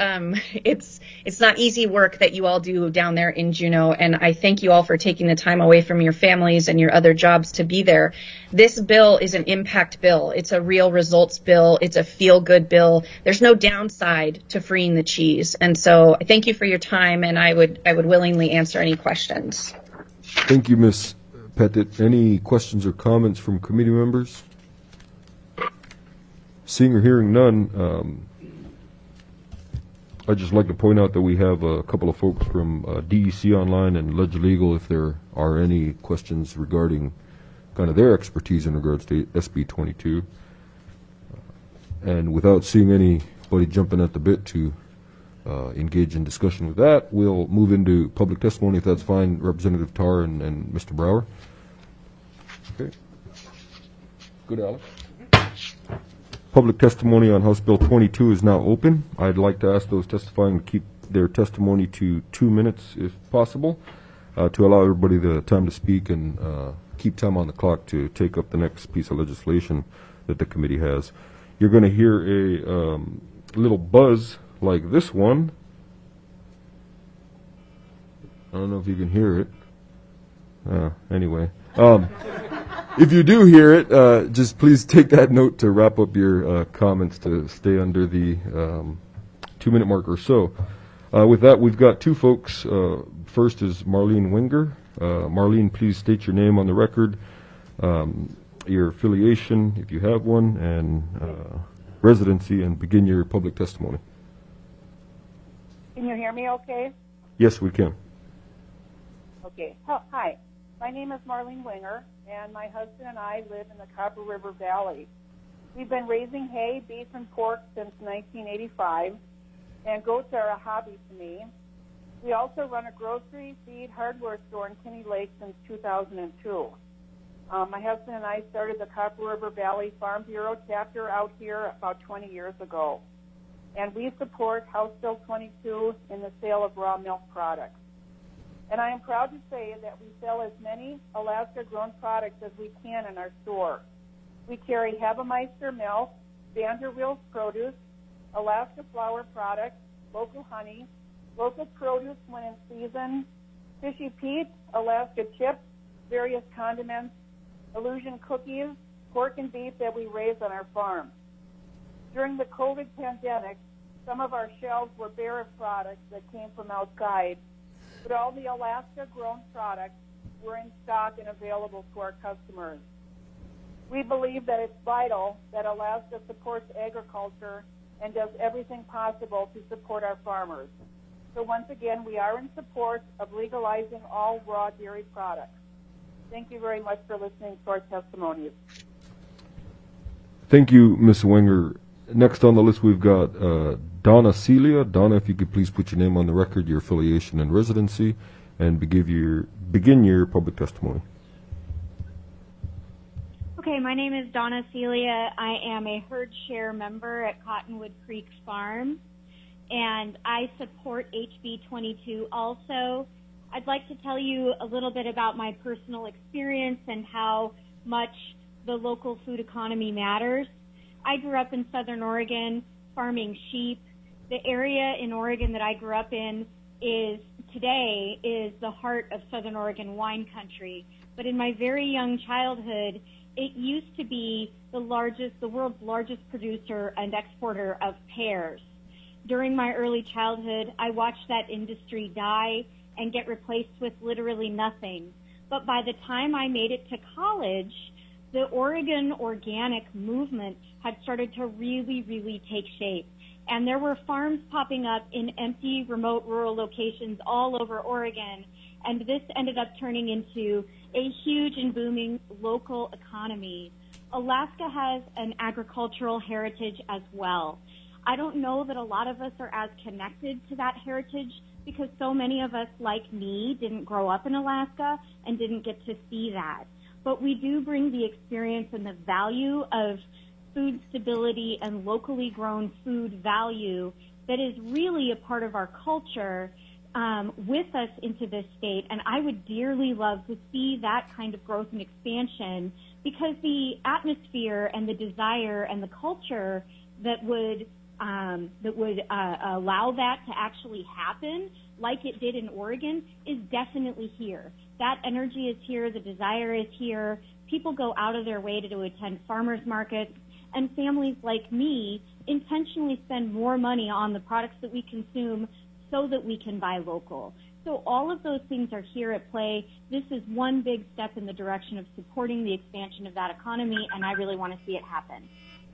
not easy work that you all do down there in Juneau. And I thank you all for taking the time away from your families and your other jobs to be there. This bill is an impact bill. It's a real results bill. It's a feel-good bill. There's no downside to freeing the cheese. And so I thank you for your time, and I would willingly answer any questions. Thank you, Ms. Pettit. Any questions or comments from committee members? Seeing or hearing none, I'd just like to point out that we have a couple of folks from DEC Online and LegLegal if there are any questions regarding kind of their expertise in regards to SB 22. And without seeing anybody jumping at the bit to engage in discussion with that, we'll move into public testimony if that's fine. Representative Tarr and Mr. Brower. Okay. Good, Alex. Public testimony on House Bill 22 is now open. I'd like to ask those testifying to keep their testimony to 2 minutes if possible, to allow everybody the time to speak and keep time on the clock to take up the next piece of legislation that the committee has. You're going to hear a little buzz like this one. I don't know if you can hear it. Anyway. If you do hear it, just please take that note to wrap up your comments to stay under the 2-minute mark or so. With that, we've got 2 folks. First is Marlene Winger. Marlene, please state your name on the record. your affiliation, if you have one, and residency, and begin your public testimony. Can you hear me okay? Yes, we can. Okay. Hi. My name is Marlene Winger, and my husband and I live in the Copper River Valley. We've been raising hay, beef, and pork since 1985, and goats are a hobby to me. We also run a grocery, feed, hardware store in Kinney Lake since 2002. My husband and I started the Copper River Valley Farm Bureau chapter out here about 20 years ago. And we support House Bill 22 in the sale of raw milk products. And I am proud to say that we sell as many Alaska-grown products as we can in our store. We carry Havemeister milk, Vanderwills produce, Alaska flour products, local honey, local produce when in season, Fishy Pete, Alaska chips, various condiments, Illusion cookies, pork and beef that we raise on our farm. During the COVID pandemic, some of our shelves were bare of products that came from outside, but all the Alaska-grown products were in stock and available to our customers. We believe that it's vital that Alaska supports agriculture and does everything possible to support our farmers. So once again, we are in support of legalizing all raw dairy products. Thank you very much for listening to our testimonies. Thank you, Ms. Wenger. Next on the list, we've got Donna Celia. Donna, if you could please put your name on the record, your affiliation and residency, and begin your public testimony. Okay, my name is Donna Celia. I am a herd share member at Cottonwood Creek Farm, and I support HB 22 also. I'd like to tell you a little bit about my personal experience and how much the local food economy matters. I grew up in Southern Oregon farming sheep. The area in Oregon that I grew up in today is the heart of Southern Oregon wine country. But in my very young childhood, it used to be the world's largest producer and exporter of pears. During my early childhood, I watched that industry die and get replaced with literally nothing. But by the time I made it to college, the Oregon organic movement had started to really, really take shape. And there were farms popping up in empty, remote, rural locations all over Oregon. And this ended up turning into a huge and booming local economy. Alaska has an agricultural heritage as well. I don't know that a lot of us are as connected to that heritage because so many of us, like me, didn't grow up in Alaska and didn't get to see that. But we do bring the experience and the value of food stability and locally grown food value that is really a part of our culture with us into this state. And I would dearly love to see that kind of growth and expansion because the atmosphere and the desire and the culture that would allow that to actually happen like it did in Oregon is definitely here. That energy is here. The desire is here. People go out of their way to attend farmers markets, and families like me intentionally spend more money on the products that we consume so that we can buy local. So all of those things are here at play. This is one big step in the direction of supporting the expansion of that economy, and I really want to see it happen.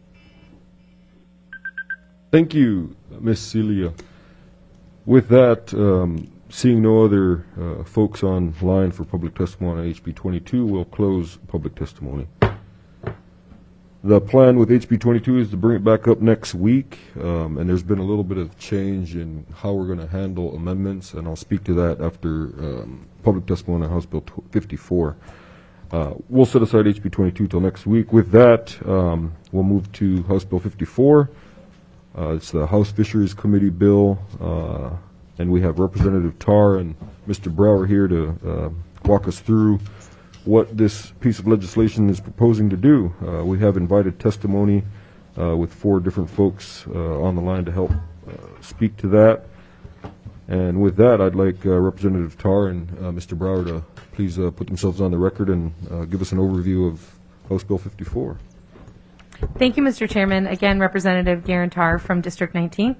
Thank you, Ms. Celia. With that, seeing no other folks online for public testimony on HB 22, we'll close public testimony. The plan with HB 22 is to bring it back up next week, and there's been a little bit of change in how we're going to handle amendments, and I'll speak to that after public testimony on House Bill 54. We'll set aside HB 22 till next week. With that, we'll move to House Bill 54. It's the House Fisheries Committee bill, and we have Representative Tarr and Mr. Brower here to walk us through what this piece of legislation is proposing to do. We have invited testimony with 4 different folks on the line to help speak to that. And with that, I'd like Representative Tarr and Mr. Brower to please put themselves on the record and give us an overview of House Bill 54. Thank you, Mr. Chairman. Again, Representative Garen Tarr from District 19.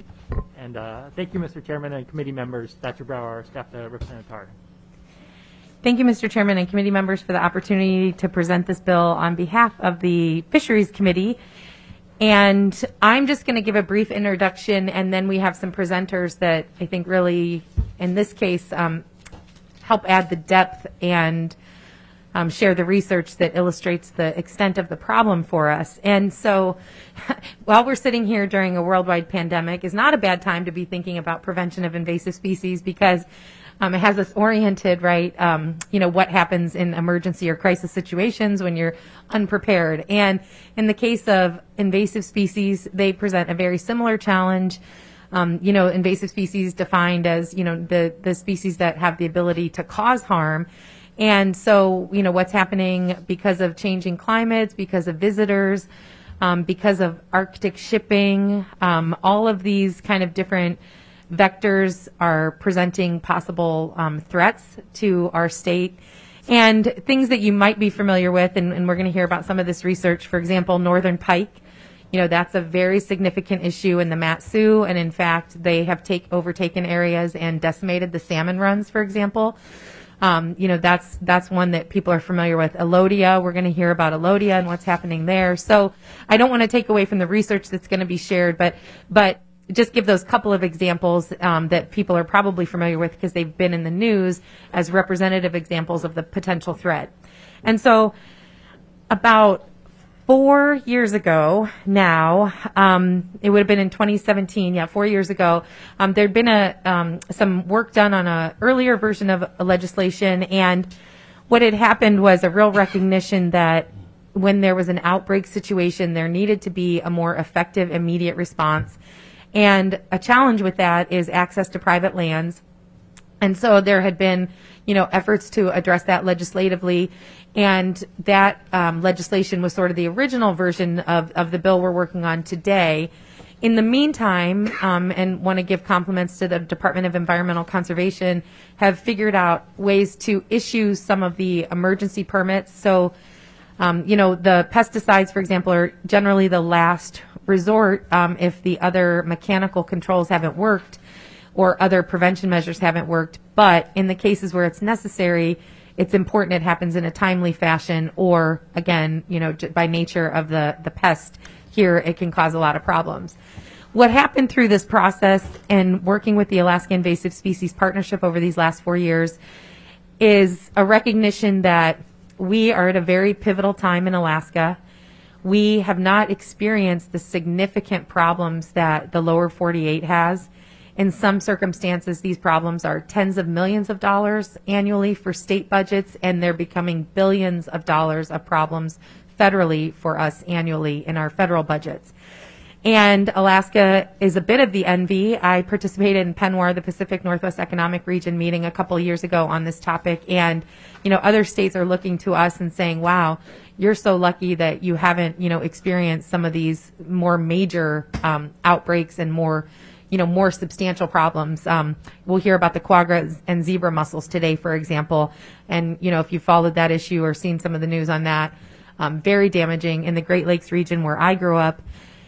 And thank you, Mr. Chairman and committee members, Thatcher Brower, staff to Representative Tarr. Thank you, Mr. Chairman and committee members, for the opportunity to present this bill on behalf of the Fisheries Committee. And I'm just going to give a brief introduction, and then we have some presenters that I think really, in this case, help add the depth and share the research that illustrates the extent of the problem for us. And so while we're sitting here during a worldwide pandemic is not a bad time to be thinking about prevention of invasive species, because it has us oriented, right, what happens in emergency or crisis situations when you're unprepared. And in the case of invasive species, they present a very similar challenge. Invasive species defined as, the species that have the ability to cause harm. And so, what's happening because of changing climates, because of visitors, because of Arctic shipping, all of these kind of different vectors are presenting possible threats to our state. And things that you might be familiar with, and we're going to hear about some of this research, for example, northern pike. That's a very significant issue in the Mat-Su, and in fact, they have overtaken areas and decimated the salmon runs, for example. That's one that people are familiar with. Elodia, we're going to hear about Elodia and what's happening there. So I don't want to take away from the research that's going to be shared, but just give those couple of examples that people are probably familiar with because they've been in the news as representative examples of the potential threat. And so about 4 years ago now, it would have been in 2017, 4 years ago, there'd been some work done on an earlier version of a legislation, and what had happened was a real recognition that when there was an outbreak situation, there needed to be a more effective immediate response. And a challenge with that is access to private lands. And so there had been, efforts to address that legislatively. And that legislation was sort of the original version of the bill we're working on today. In the meantime, and want to give compliments to the Department of Environmental Conservation, have figured out ways to issue some of the emergency permits. So, the pesticides, for example, are generally the last resort if the other mechanical controls haven't worked or other prevention measures haven't worked. But in the cases where it's necessary, it's important it happens in a timely fashion, or again, by nature of the pest here, it can cause a lot of problems. What happened through this process and working with the Alaska Invasive Species Partnership over these last 4 years is a recognition that we are at a very pivotal time in Alaska. We have not experienced the significant problems that the lower 48 has. In some circumstances, these problems are tens of millions of dollars annually for state budgets, and they're becoming billions of dollars of problems federally for us annually in our federal budgets. And Alaska is a bit of the envy. I participated in PNWAR, the Pacific Northwest Economic Region meeting a couple of years ago on this topic. And, other states are looking to us and saying, wow, you're so lucky that you haven't, experienced some of these more major outbreaks and more substantial problems. We'll hear about the quagga and zebra mussels today, for example. And, if you followed that issue or seen some of the news on that, very damaging in the Great Lakes region where I grew up.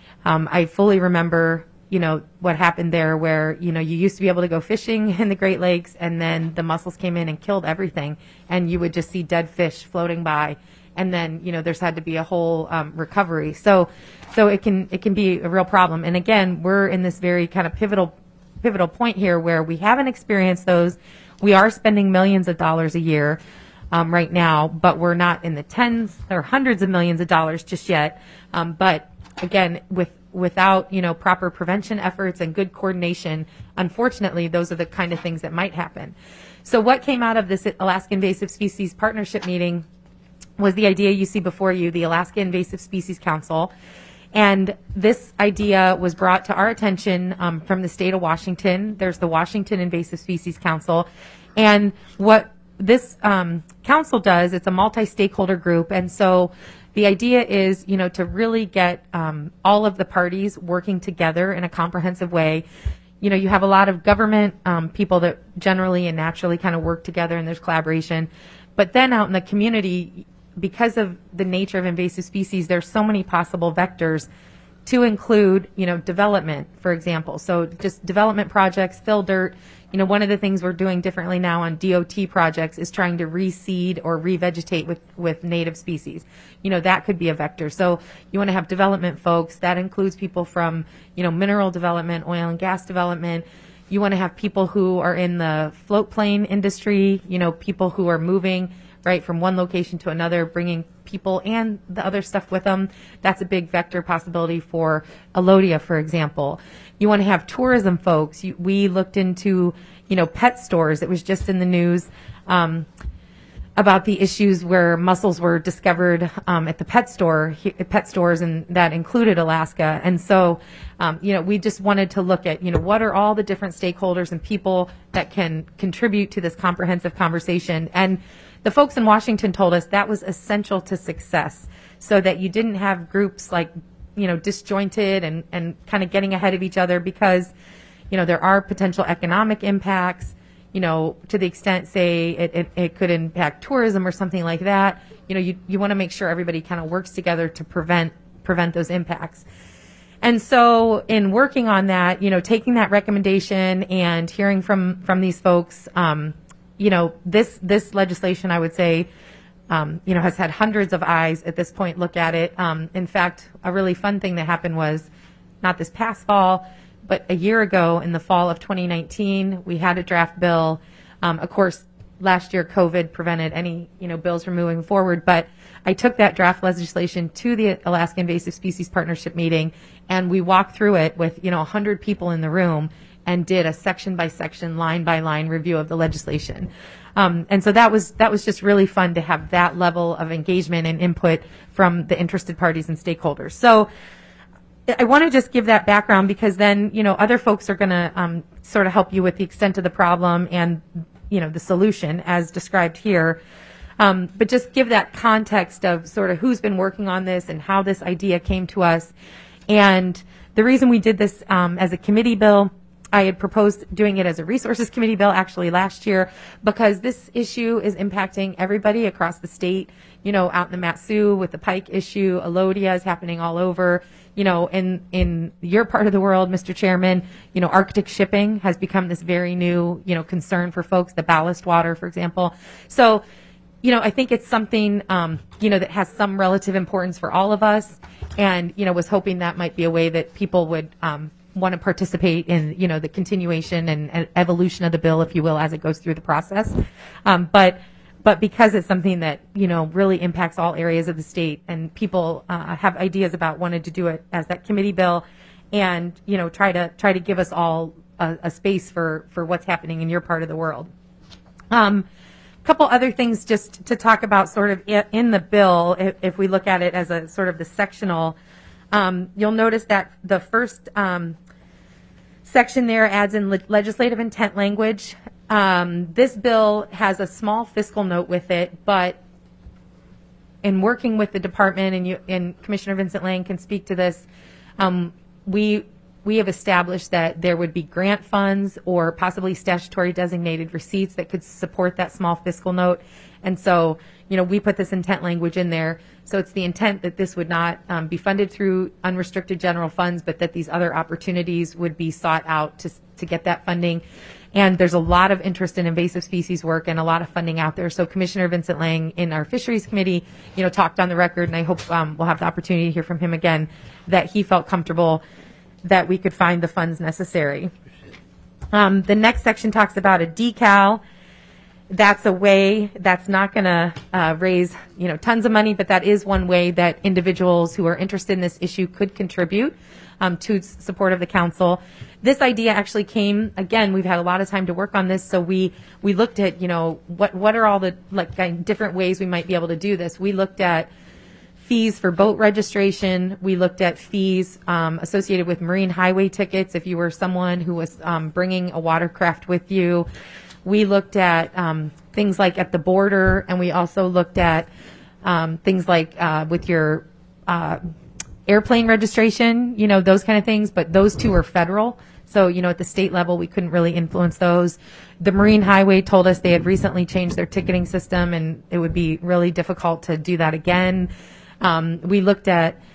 I fully remember, what happened there where, you used to be able to go fishing in the Great Lakes, and then the mussels came in and killed everything, and you would just see dead fish floating by. And then, there's had to be a whole recovery. So it can be a real problem. And again, we're in this very kind of pivotal point here where we haven't experienced those. We are spending millions of dollars a year right now, but we're not in the tens or hundreds of millions of dollars just yet. But again, without proper prevention efforts and good coordination, unfortunately, those are the kind of things that might happen. So what came out of this Alaska Invasive Species Partnership meeting was the idea you see before you, the Alaska Invasive Species Council. And this idea was brought to our attention from the state of Washington. There's the Washington Invasive Species Council. And what this council does, it's a multi-stakeholder group. And so the idea is, to really get all of the parties working together in a comprehensive way. You have a lot of government people that generally and naturally kind of work together, and there's collaboration. But then out in the community, because of the nature of invasive species, there's so many possible vectors to include, development, for example. So just development projects, fill dirt, one of the things we're doing differently now on DOT projects is trying to reseed or revegetate with native species. That could be a vector. So you want to have development folks. That includes people from, mineral development, oil and gas development. You want to have people who are in the float plane industry, people who are moving right from one location to another, bringing people and the other stuff with them. That's a big vector possibility for Alodia, for example. You want to have tourism folks. We looked into, pet stores. It was just in the news about the issues where mussels were discovered at the pet stores, and that included Alaska. And so, we just wanted to look at, what are all the different stakeholders and people that can contribute to this comprehensive conversation. And the folks in Washington told us that was essential to success, so that you didn't have groups like, disjointed and kind of getting ahead of each other, because, there are potential economic impacts, to the extent, say, it could impact tourism or something like that. You want to make sure everybody kind of works together to prevent those impacts. And so in working on that, taking that recommendation and hearing from these folks, this legislation, I would say, has had hundreds of eyes at this point look at it. In fact, a really fun thing that happened was not this past fall, but a year ago in the fall of 2019, we had a draft bill. Of course, last year COVID prevented any, bills from moving forward, but I took that draft legislation to the Alaska Invasive Species Partnership meeting, and we walked through it with, 100 people in the room and did a section by section, line by line review of the legislation. And so that was just really fun to have that level of engagement and input from the interested parties and stakeholders. So I want to just give that background, because then, other folks are going to sort of help you with the extent of the problem and, the solution as described here. But just give that context of sort of who's been working on this and how this idea came to us. And the reason we did this as a committee bill, I had proposed doing it as a resources committee bill actually last year, because this issue is impacting everybody across the state, out in the Mat-Su with the pike issue. Alodia is happening all over. In your part of the world, Mr. Chairman, Arctic shipping has become this very new, concern for folks, the ballast water, for example. So, I think it's something, that has some relative importance for all of us, and, was hoping that might be a way that people would want to participate in, the continuation and evolution of the bill, if you will, as it goes through the process. But because it's something that, really impacts all areas of the state, and people have ideas about wanting to do it as that committee bill, and, try to give us all a space for what's happening in your part of the world. Couple other things just to talk about sort of in the bill, if we look at it as a sort of the sectional. You'll notice that the first section there adds in legislative intent language. This bill has a small fiscal note with it, but in working with the department, and Commissioner Vincent Lang can speak to this, we have established that there would be grant funds or possibly statutory designated receipts that could support that small fiscal note. And so, we put this intent language in there. So it's the intent that this would not be funded through unrestricted general funds, but that these other opportunities would be sought out to get that funding. And there's a lot of interest in invasive species work and a lot of funding out there. So Commissioner Vincent Lang in our Fisheries Committee, talked on the record, and I hope we'll have the opportunity to hear from him again, that he felt comfortable that we could find the funds necessary. The next section talks about a decal. That's a way that's not going to raise, tons of money, but that is one way that individuals who are interested in this issue could contribute to support of the council. This idea actually came, again, we've had a lot of time to work on this, so we looked at, what are all the different ways we might be able to do this. We looked at fees for boat registration. We looked at fees associated with marine highway tickets if you were someone who was bringing a watercraft with you. We looked at things like at the border, and we also looked at things like with your airplane registration, those kind of things, but those two are federal. So, at the state level, we couldn't really influence those. The Marine Highway told us they had recently changed their ticketing system, and it would be really difficult to do that again. We looked at,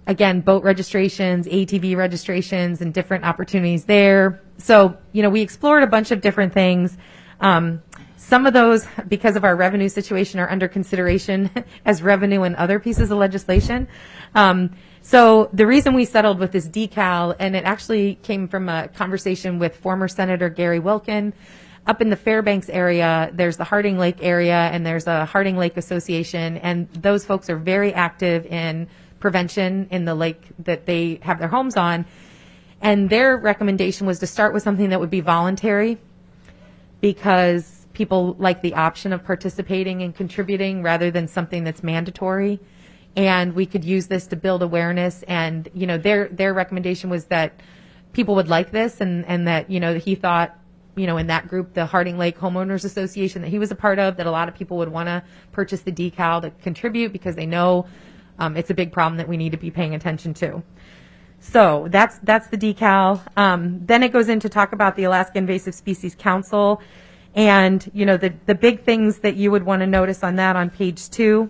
again, boat registrations, ATV registrations, and different opportunities there. So, we explored a bunch of different things. Some of those, because of our revenue situation, are under consideration as revenue in other pieces of legislation. So the reason we settled with this decal, and it actually came from a conversation with former Senator Gary Wilkin. Up in the Fairbanks area, there's the Harding Lake area, and there's a Harding Lake Association, and those folks are very active in prevention in the lake that they have their homes on. And their recommendation was to start with something that would be voluntary, because people like the option of participating and contributing rather than something that's mandatory. And we could use this to build awareness. And, their recommendation was that people would like this, and that, he thought, in that group, the Harding Lake Homeowners Association that he was a part of, that a lot of people would want to purchase the decal to contribute because they know it's a big problem that we need to be paying attention to. So that's the decal. Then it goes in to talk about the Alaska Invasive Species Council. And, the big things that you would want to notice on that on page 2,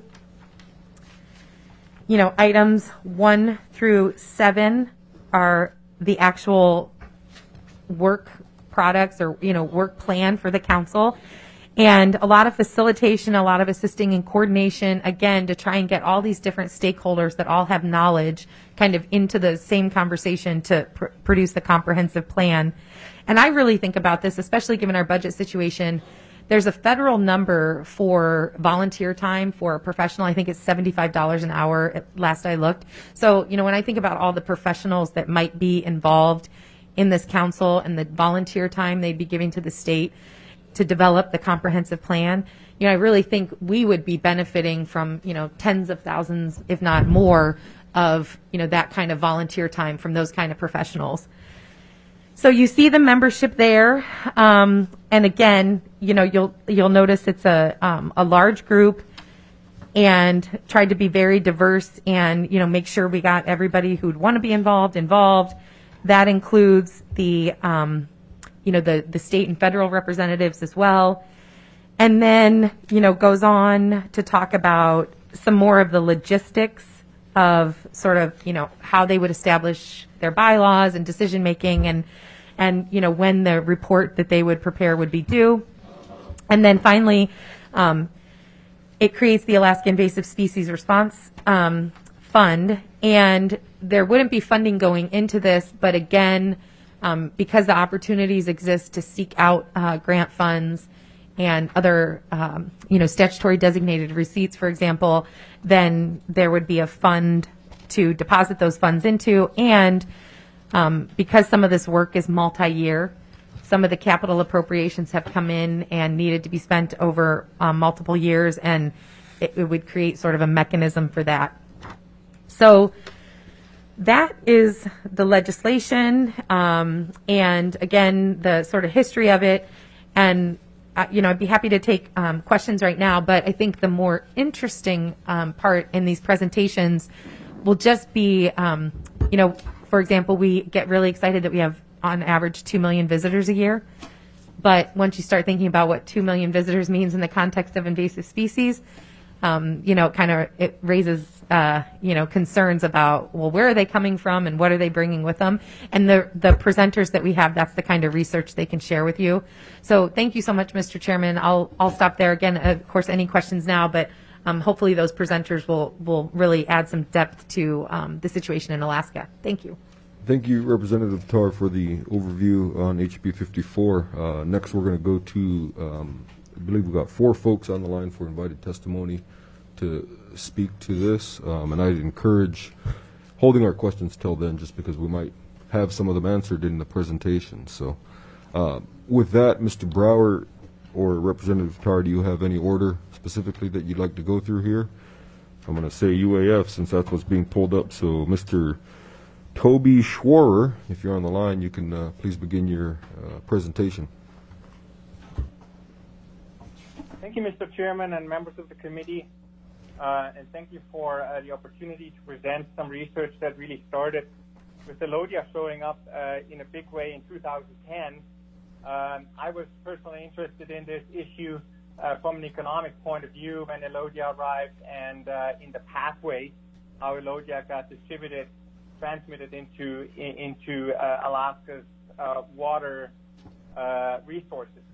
items 1 through 7 are the actual work products or, work plan for the council. And a lot of facilitation, a lot of assisting and coordination, again, to try and get all these different stakeholders that all have knowledge kind of into the same conversation to produce the comprehensive plan. And I really think about this, especially given our budget situation. There's a federal number for volunteer time for a professional. I think it's $75 an hour last I looked. So, when I think about all the professionals that might be involved in this council and the volunteer time they'd be giving to the state to develop the comprehensive plan, I really think we would be benefiting from, tens of thousands, if not more, of, that kind of volunteer time from those kind of professionals. So you see the membership there, and again, you'll notice it's a large group, and tried to be very diverse, and make sure we got everybody who'd want to be involved. That includes the the state and federal representatives as well, and then goes on to talk about some more of the logistics of sort of how they would establish their bylaws and decision making, and when the report that they would prepare would be due. And then finally, it creates the Alaska Invasive Species Response Fund, and there wouldn't be funding going into this, but again, because the opportunities exist to seek out grant funds and other statutory designated receipts, for example, then there would be a fund to deposit those funds into. And because some of this work is multi-year, some of the capital appropriations have come in and needed to be spent over multiple years, and it would create sort of a mechanism for that. So that is the legislation, and again, the sort of history of it. And I'd be happy to take questions right now, but I think the more interesting part in these presentations will just be, for example, we get really excited that we have on average 2 million visitors a year. But once you start thinking about what 2 million visitors means in the context of invasive species, it raises, concerns about, well, where are they coming from and what are they bringing with them? And the presenters that we have, that's the kind of research they can share with you. So thank you so much, Mr. Chairman. I'll stop there. Again, of course, any questions now, but hopefully those presenters will really add some depth to the situation in Alaska. Thank you. Thank you, Representative Tar, for the overview on HB 54. Next, we're going to go to, I believe we've got 4 folks on the line for invited testimony to speak to this. And I'd encourage holding our questions till then, just because we might have some of them answered in the presentation. So with that, Mr. Brower or Representative Tar, do you have any order specifically that you'd like to go through here? I'm going to say UAF since that's what's being pulled up. So Mr. Toby Schworer, if you're on the line, you can please begin your presentation. Thank you, Mr. Chairman and members of the committee, and thank you for the opportunity to present some research that really started with Elodia showing up in a big way in 2010. I was personally interested in this issue from an economic point of view when Elodia arrived, and in the pathway how Elodia got transmitted into Alaska's water resources.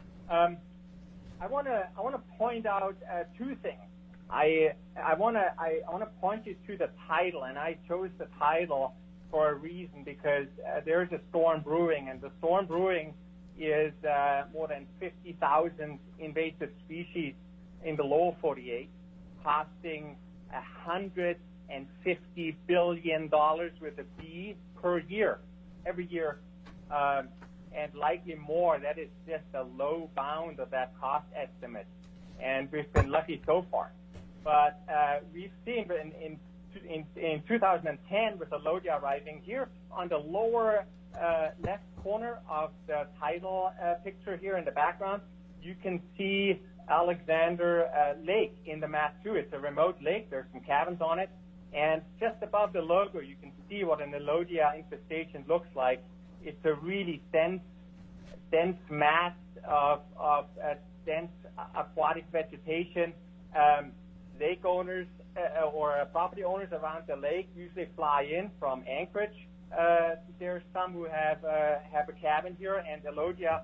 I want to point out two things. I want to point you to the tidal, and I chose the tidal for a reason, because there's a storm brewing, and the storm brewing is more than 50,000 invasive species in the lower 48, costing $150 billion with a B per year, every year, and likely more. That is just the low bound of that cost estimate, and we've been lucky so far. But we've seen in 2010 with Elodia arriving here on the lower left corner of the tidal picture here in the background, you can see Alexander Lake in the map too. It's a remote lake. There's some cabins on it. And just above the logo, you can see what an Elodia infestation looks like. It's a really dense mass of dense aquatic vegetation. Lake owners or property owners around the lake usually fly in from Anchorage. There's some who have a cabin here, and Elodia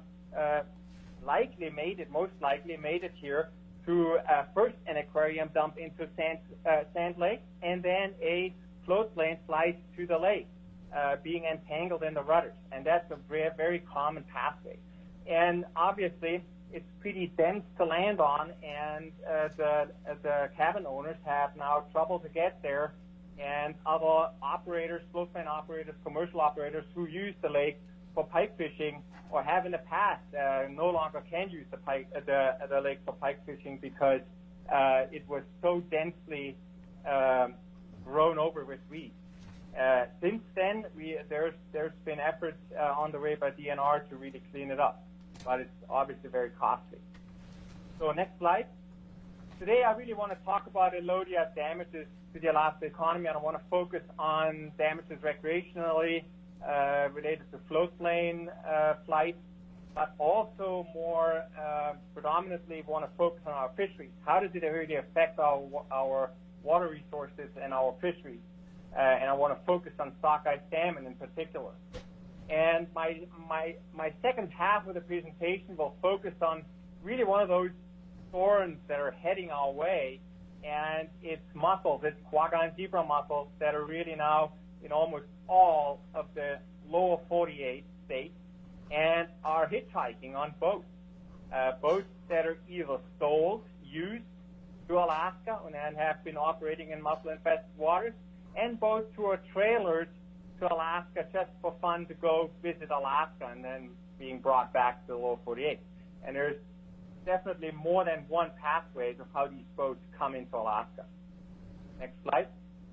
most likely made it here through first an aquarium dump into Sand Lake, and then a float plane flies to the lake, being entangled in the rudders. And that's a very, very common pathway. And obviously, it's pretty dense to land on, and the cabin owners have now trouble to get there. And other operators, float plane operators, commercial operators who use the lake for pike fishing or have in the past no longer can use the lake for pike fishing because it was so densely grown over with weeds. Since then, there's been efforts on the way by DNR to really clean it up, but it's obviously very costly. So next slide. Today, I really want to talk about Elodia's damages to the Alaska economy, and I want to focus on damages recreationally related to float plane flights, but also more predominantly want to focus on our fisheries. How does it really affect our water resources and our fisheries? And I want to focus on sockeye salmon in particular. And my second half of the presentation will focus on really one of those thorns that are heading our way, and it's mussels, it's quagga and zebra mussels that are really now in almost all of the lower 48 states and are hitchhiking on boats. Boats that are either sold, used to Alaska and have been operating in mussel-infested waters, and boats who are trailered to Alaska just for fun to go visit Alaska and then being brought back to the lower 48. And there's definitely more than one pathway of how these boats come into Alaska. Next slide.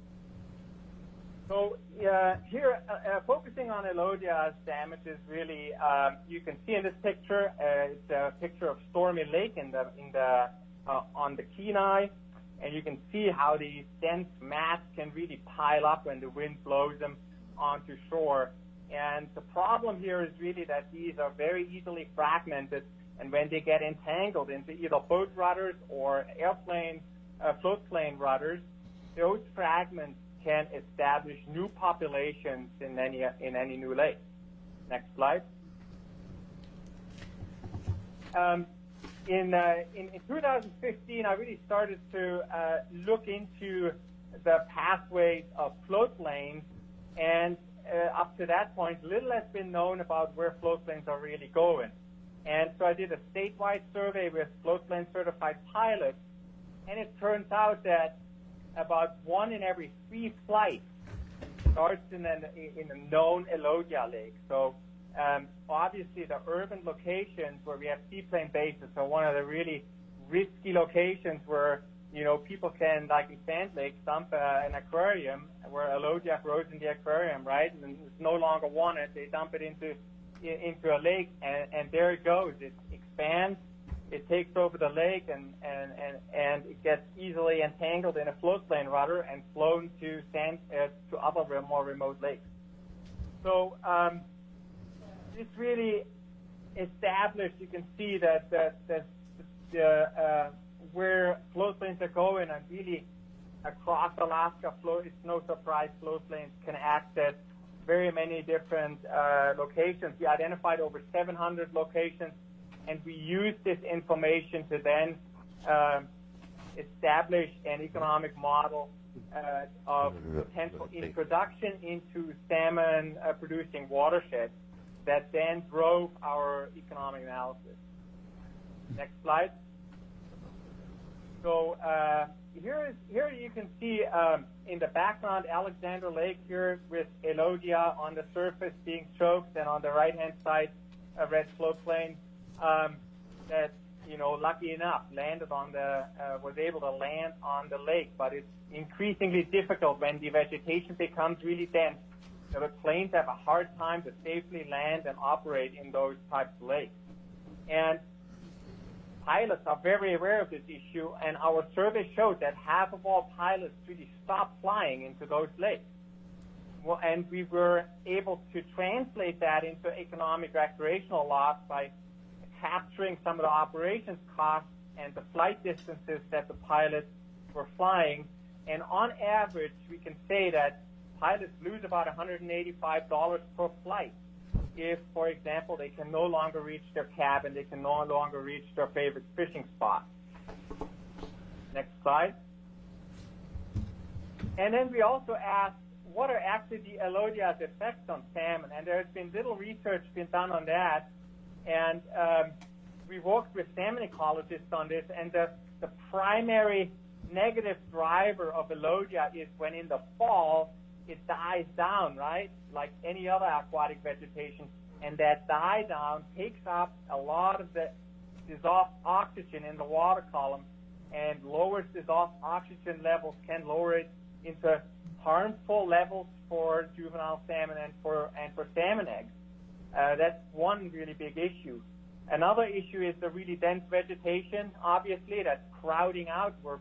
So here, focusing on Elodia's damages, really, you can see in this picture, it's a picture of Stormy Lake on the Kenai, and you can see how these dense mats can really pile up when the wind blows them onto shore. And the problem here is really that these are very easily fragmented, and when they get entangled into either boat rudders or float plane rudders, those fragments can establish new populations in any new lake. Next slide. In 2015, I really started to look into the pathways of float planes, and up to that point, little has been known about where float planes are really going. And so I did a statewide survey with float plane certified pilots, and it turns out that about 1 in every 3 flights starts in a known Elodia lake. So obviously the urban locations where we have seaplane bases are one of the really risky locations where, people can, like in Sand Lake, dump an aquarium where Elodia grows in the aquarium, right? And it's no longer wanted. They dump it into a lake, and there it goes. It expands, it takes over the lake, and it gets easily entangled in a float plane rudder and flown to other more remote lakes. So this really established. You can see that where float planes are going are really across Alaska. It's no surprise flow plains can access very many different locations. We identified over 700 locations, and we used this information to then establish an economic model of potential introduction into salmon producing watersheds that then drove our economic analysis. Next slide. So here you can see in the background Alexander Lake here with Elodia on the surface being choked, and on the right-hand side a red floodplain that, lucky enough, was able to land on the lake. But it's increasingly difficult when the vegetation becomes really dense. The planes have a hard time to safely land and operate in those types of lakes. And pilots are very aware of this issue, and our survey showed that half of all pilots really stopped flying into those lakes. Well, and we were able to translate that into economic recreational loss by capturing some of the operations costs and the flight distances that the pilots were flying. And on average, we can say that pilots lose about $185 per flight if, for example, they can no longer reach their cabin, they can no longer reach their favorite fishing spot. Next slide. And then we also asked, what are actually the Elodia's effects on salmon? And there has been little research been done on that. And we worked with salmon ecologists on this, and the primary negative driver of Elodia is when in the fall it dies down, right? Like any other aquatic vegetation. And that die down takes up a lot of the dissolved oxygen in the water column, and lowers dissolved oxygen levels, can lower it into harmful levels for juvenile salmon and for salmon eggs. That's one really big issue. Another issue is the really dense vegetation, obviously, that's crowding out where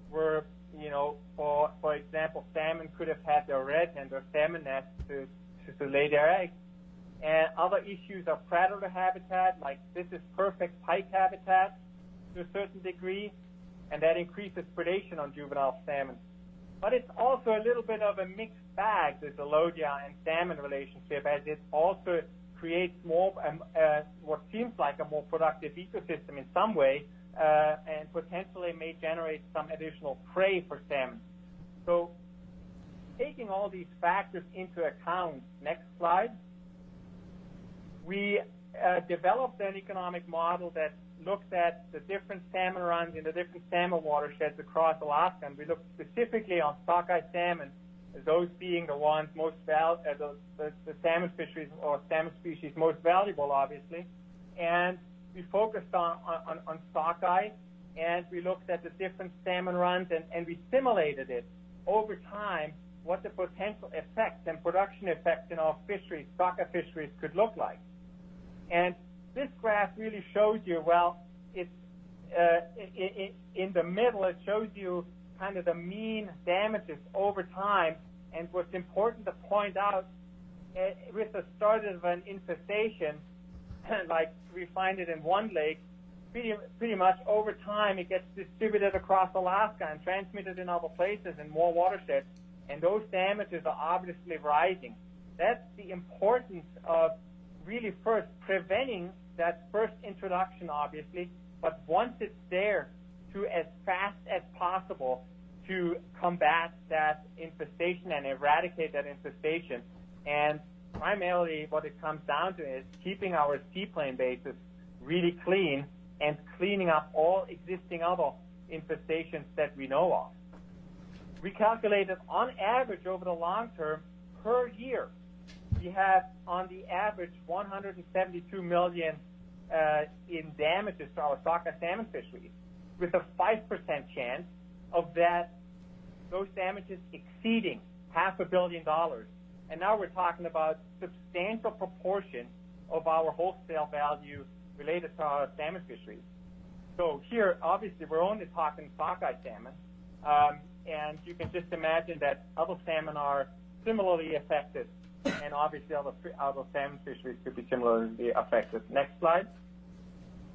for example, salmon could have had their redds and their salmon nests to lay their eggs. And other issues are predator habitat, like this is perfect pike habitat to a certain degree, and that increases predation on juvenile salmon. But it's also a little bit of a mixed bag, this Elodia and salmon relationship, as it also creates more, what seems like a more productive ecosystem in some way, and potentially may generate some additional prey for salmon. So taking all these factors into account, next slide, we developed an economic model that looked at the different salmon runs in the different salmon watersheds across Alaska, and we looked specifically on sockeye salmon, those being the ones most the salmon fisheries or salmon species most valuable, obviously. And we focused on sockeye, and we looked at the different salmon runs, and we simulated it over time, what the potential effects and production effects in our fisheries, sockeye fisheries, could look like. And this graph really shows you, well, it's in the middle, it shows you kind of the mean damages over time. And what's important to point out, with the start of an infestation, like we find it in one lake, pretty much over time it gets distributed across Alaska and transmitted in other places and more watersheds, and those damages are obviously rising. That's the importance of really first preventing that first introduction, obviously, but once it's there, to as fast as possible to combat that infestation and eradicate that infestation. And primarily what it comes down to is keeping our seaplain bases really clean and cleaning up all existing other infestations that we know of. We calculated on average over the long term per year, we have on the average 172 million in damages to our sockeye salmon fisheries, with a 5% chance of those damages exceeding $500 million. And now we're talking about substantial proportion of our wholesale value related to our salmon fisheries. So here, obviously, we're only talking sockeye salmon, and you can just imagine that other salmon are similarly affected, and obviously other salmon fisheries could be similarly affected. Next slide.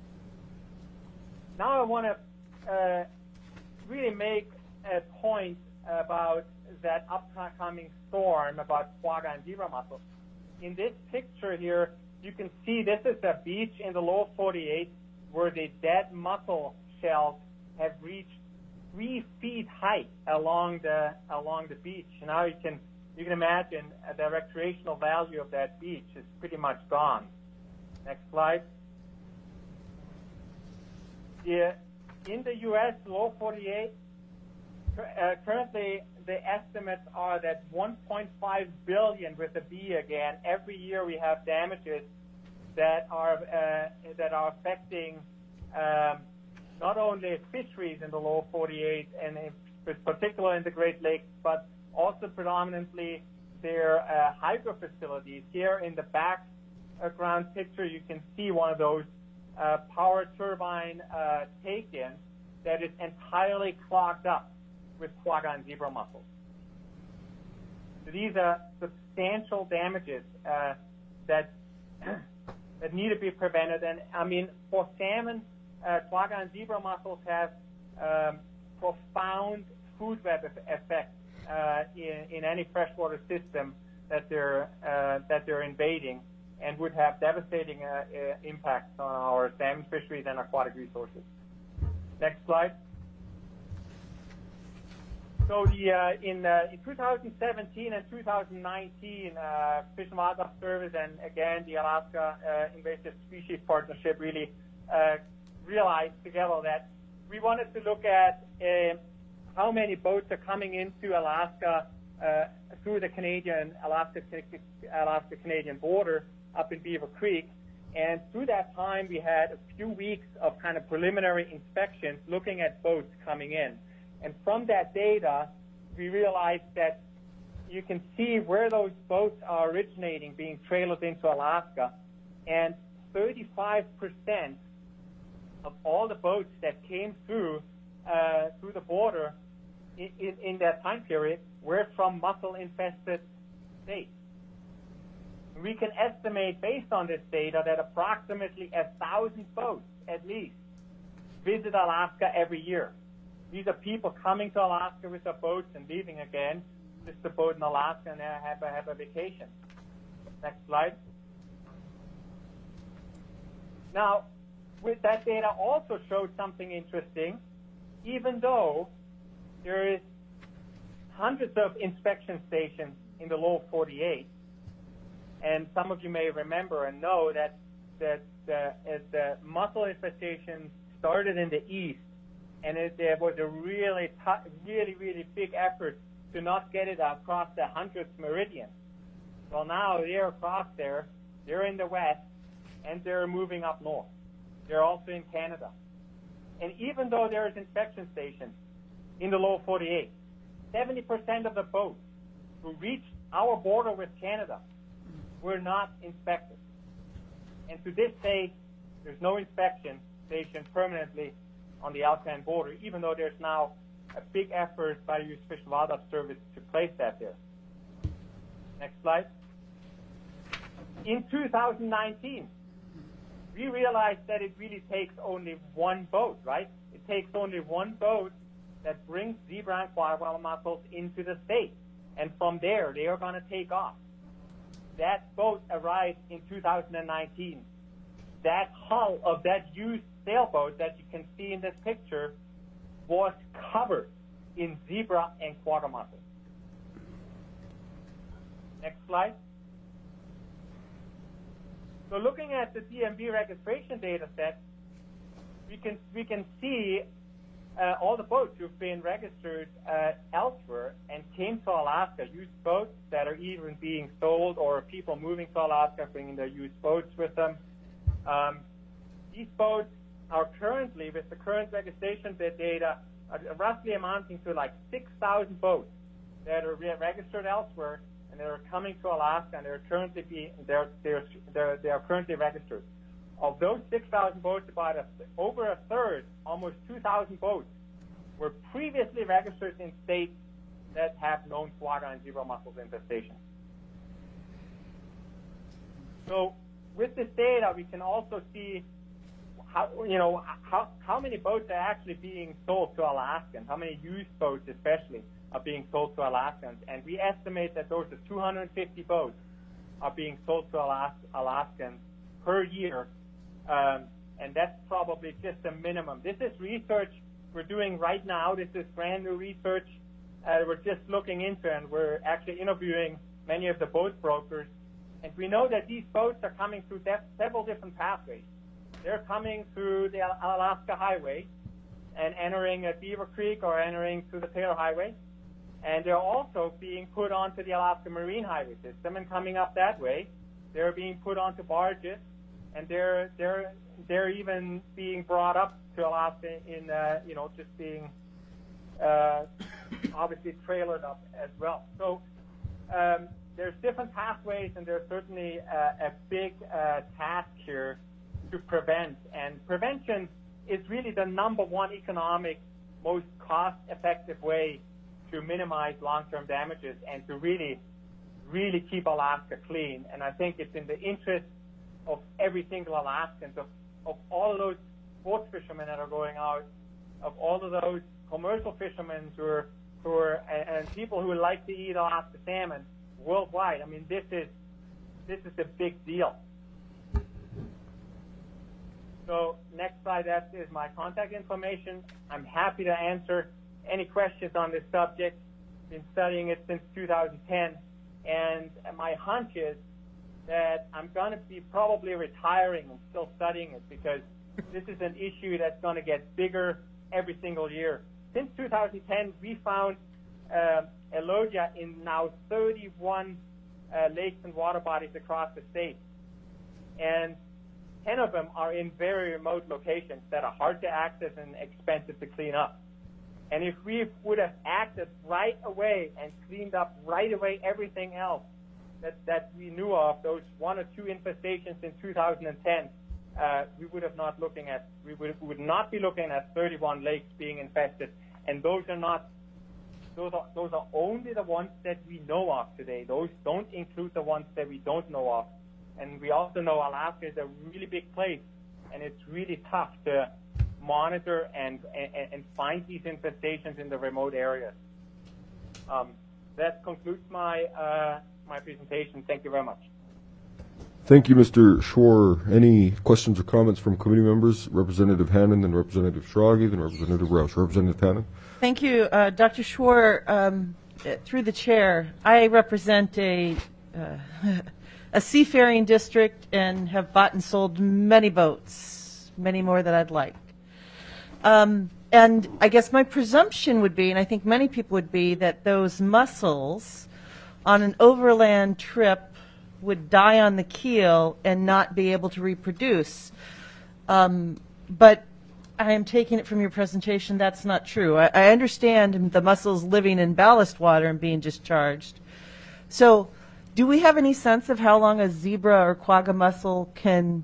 Now I want to really make a point about that upcoming storm about quagga and zebra mussels. In this picture here, you can see this is a beach in the lower 48 where the dead mussel shells have reached 3 feet height along the beach. Now you can imagine the recreational value of that beach is pretty much gone. Next slide. In the U.S. lower 48, currently the estimates are that 1.5 billion with a B again. Every year we have damages that are affecting not only fisheries in the lower 48 and in particular in the Great Lakes, but also predominantly their hydro facilities. Here in the background picture, you can see one of those power turbine take-ins that is entirely clogged up with quagga and zebra mussels. So these are substantial damages that need to be prevented. And I mean, for salmon, quagga and zebra mussels have profound food web effects in any freshwater system that they're invading, and would have devastating impacts on our salmon fisheries and aquatic resources. Next slide. So in 2017 and 2019, Fish and Wildlife Service and again the Alaska Invasive Species Partnership really realized together that we wanted to look at how many boats are coming into Alaska through the Alaska-Canadian border up in Beaver Creek. And through that time, we had a few weeks of kind of preliminary inspections looking at boats coming in. And from that data, we realized that you can see where those boats are originating, being trailered into Alaska. And 35% of all the boats that came through the border in that time period were from mussel-infested states. We can estimate, based on this data, that approximately 1,000 boats, at least, visit Alaska every year. These are people coming to Alaska with their boats and leaving again, just to boat in Alaska and have a vacation. Next slide. Now, with that data also showed something interesting. Even though there is hundreds of inspection stations in the lower 48, and some of you may remember and know that the mussel infestation started in the east, and there was a really big effort to not get it across the 100th meridian. Well, now they're across there, they're in the west, and they're moving up north. They're also in Canada. And even though there is inspection stations in the lower 48, 70% of the boats who reached our border with Canada were not inspected. And to this day, there's no inspection station permanently on the Alcan border, even though there's now a big effort by the U.S. Fish and Wildlife Service to place that there. Next slide. In 2019, we realized that it really takes only one boat, right? It takes only one boat that brings zebra and quagga mussels into the state. And from there, they are going to take off. That boat arrived in 2019. That hull of that used sailboat that you can see in this picture was covered in zebra and quagga mussels. Next slide. So looking at the DMV registration data set, we can see all the boats who've been registered elsewhere and came to Alaska, used boats that are either being sold or people moving to Alaska bringing their used boats with them. These boats are currently, with the current registration data, roughly amounting to like 6,000 boats that are registered elsewhere and they are coming to Alaska, and they are currently registered. Of those 6,000 boats, about over a third, almost 2,000 boats, were previously registered in states that have known quagga and zebra mussels infestation. So, with this data, we can also see how many boats are actually being sold to Alaskans, how many used boats especially are being sold to Alaskans. And we estimate that those are 250 boats are being sold to Alaskans per year. And that's probably just a minimum. This is research we're doing right now. This is brand new research we're just looking into, and we're actually interviewing many of the boat brokers. And we know that these boats are coming through several different pathways. They're coming through the Alaska Highway and entering at Beaver Creek or entering through the Taylor Highway. And they're also being put onto the Alaska Marine Highway system and coming up that way. They're being put onto barges, and they're even being brought up to Alaska in just being obviously trailered up as well. So there's different pathways, and there's certainly a big task here to prevent. And prevention is really the number one economic, most cost-effective way to minimize long-term damages and to really keep Alaska clean. And I think it's in the interest of every single Alaskan, of all of those sports fishermen that are going out, of all of those commercial fishermen who are and people who like to eat Alaska salmon worldwide. I mean, this is a big deal. So next slide, that is my contact information. I'm happy to answer any questions on this subject. Been studying it since 2010, and my hunch is that I'm going to be probably retiring and still studying it, because this is an issue that's going to get bigger every single year. Since 2010, we found Elodia in now 31 lakes and water bodies across the state. And 10 of them are in very remote locations that are hard to access and expensive to clean up. And if we would have acted right away and cleaned up right away everything else that we knew of, those one or two infestations in 2010, we would not be looking at 31 lakes being infested. And those are only the ones that we know of today. Those don't include the ones that we don't know of. And we also know Alaska is a really big place, and it's really tough to monitor and find these infestations in the remote areas. That concludes my presentation. Thank you very much. Thank you, Mr. Schwer. Any questions or comments from committee members? Representative Hannan, then Representative Schrage, then Representative Roush. Representative Hannan. Thank you, Dr. Schwer. Through the chair, I represent a seafaring district and have bought and sold many boats, many more than I'd like. And I guess my presumption would be, and I think many people would be, that those mussels on an overland trip would die on the keel and not be able to reproduce. But I am taking it from your presentation that's not true. I understand the mussels living in ballast water and being discharged. So do we have any sense of how long a zebra or quagga mussel can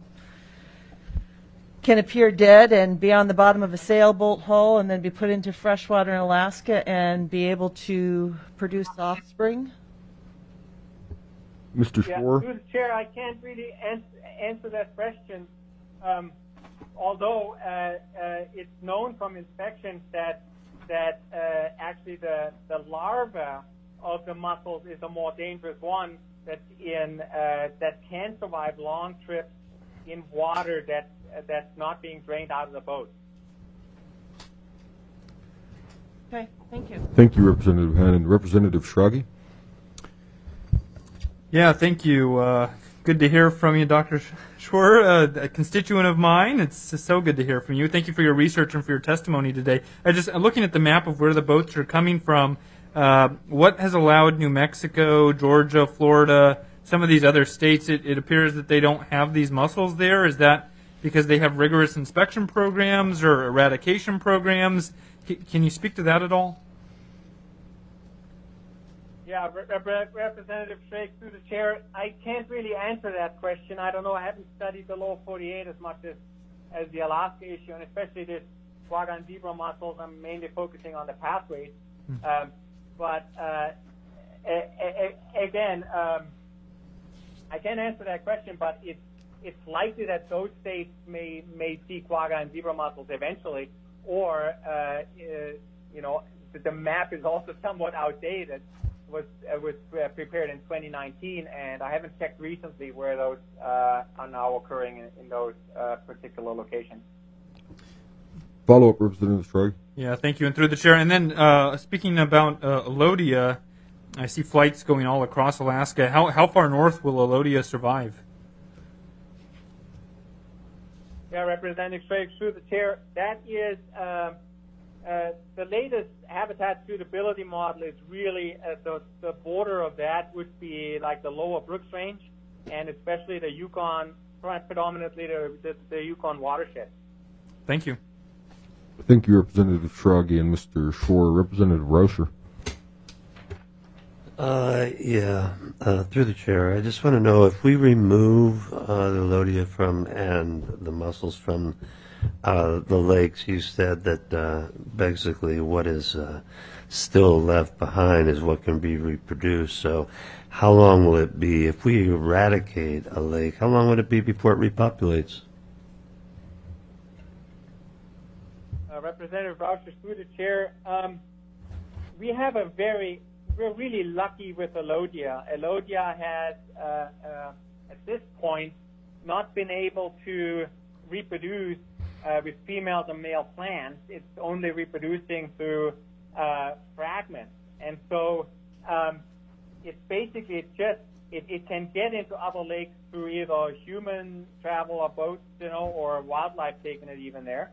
appear dead and be on the bottom of a sailboat hull and then be put into freshwater in Alaska and be able to produce offspring? Mr. Schwer? Through the chair, I can't really answer that question. Although it's known from inspections that actually the larva of the mussels is a more dangerous one that can survive long trips in water that's not being drained out of the boat. Okay, thank you. Thank you, Representative Hannan. Representative Schrage? Yeah, thank you. Good to hear from you, Dr. Schwer, a constituent of mine. It's just so good to hear from you. Thank you for your research and for your testimony today. I'm looking at the map of where the boats are coming from. What has allowed New Mexico, Georgia, Florida, some of these other states, it appears that they don't have these mussels there? Is that because they have rigorous inspection programs or eradication programs? Can you speak to that at all? Yeah, Representative Schrage, through the chair, I can't really answer that question. I don't know. I haven't studied the Lower 48 as much as the Alaska issue, and especially this quagga and zebra mussels. I'm mainly focusing on the pathways. But again, I can't answer that question, but it's likely that those states may see quagga and zebra mussels eventually, or the map is also somewhat outdated. Was prepared in 2019, and I haven't checked recently where those are now occurring in those particular locations. Follow up, Representative Strug. Yeah, thank you. And through the chair. And then speaking about Alodia, I see flights going all across Alaska. How far north will Alodia survive? Yeah, Representative Strug, through the chair. That is the latest habitat suitability model is really the border of that would be like the lower Brooks Range, and especially the Yukon, predominantly the Yukon watershed. Thank you. Thank you, Representative Schrage and Mr. Schor. Representative Rauscher. Through the chair, I just want to know if we remove the Alodia and the mussels from the lakes, you said that basically what is still left behind is what can be reproduced. So how long will it be if we eradicate a lake? How long would it be before it repopulates? Representative Rauscher, through the chair, we're really lucky with Alodia. Alodia has, at this point, not been able to reproduce with female and male plants. It's only reproducing through fragments. And so it's basically it can get into other lakes through either human travel or boats, or wildlife taking it even there.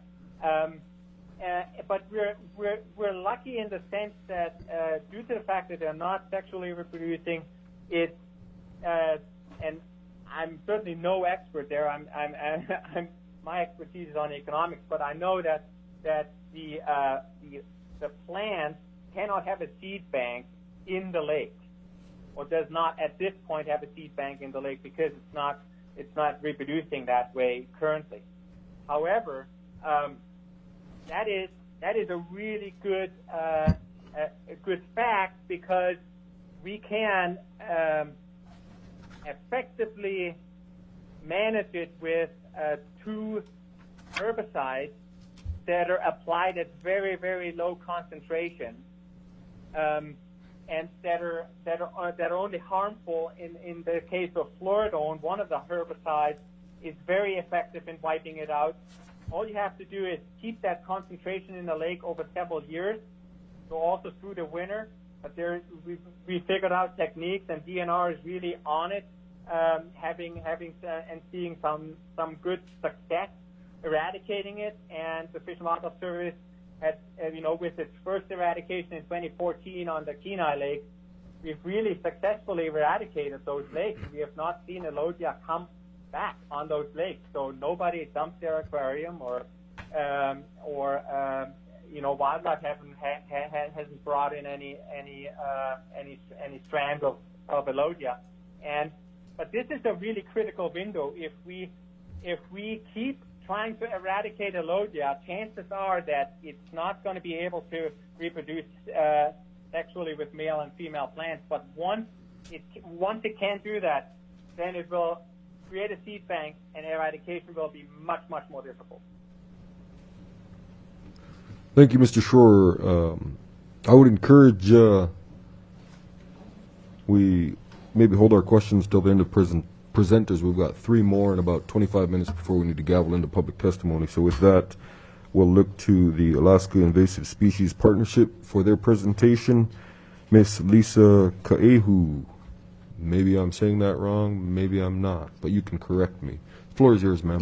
But we're lucky in the sense that due to the fact that they're not sexually reproducing, and I'm certainly no expert there. My expertise is on economics, but I know that the plant cannot have a seed bank in the lake, or does not at this point have a seed bank in the lake because it's not reproducing that way currently. However, that is a really good a good fact, because we can effectively manage it with two herbicides that are applied at very, very low concentration, and that are only harmful in the case of fluoridone. One of the herbicides is very effective in wiping it out. All you have to do is keep that concentration in the lake over several years, so also through the winter. But we figured out techniques, and DNR is really on it, having and seeing some good success eradicating it. And the Fish and Wildlife Service had, with its first eradication in 2014 on the Kenai Lake, we've really successfully eradicated those lakes. We have not seen Alodia come back on those lakes. So nobody dumped their aquarium, or wildlife hasn't brought in any strands of Alodia. But this is a really critical window. If we keep trying to eradicate Alodia, chances are that it's not going to be able to reproduce sexually with male and female plants. But once it can do that, then it will create a seed bank, and eradication will be much, much more difficult. Thank you, Mr. Schor. I would encourage we maybe hold our questions till the end of presenters. We've got 3 more in about 25 minutes before we need to gavel into public testimony. So with that, we'll look to the Alaska Invasive Species Partnership for their presentation. Miss Lisa Kaehu. Maybe I'm saying that wrong, maybe I'm not, but you can correct me. The floor is yours, ma'am.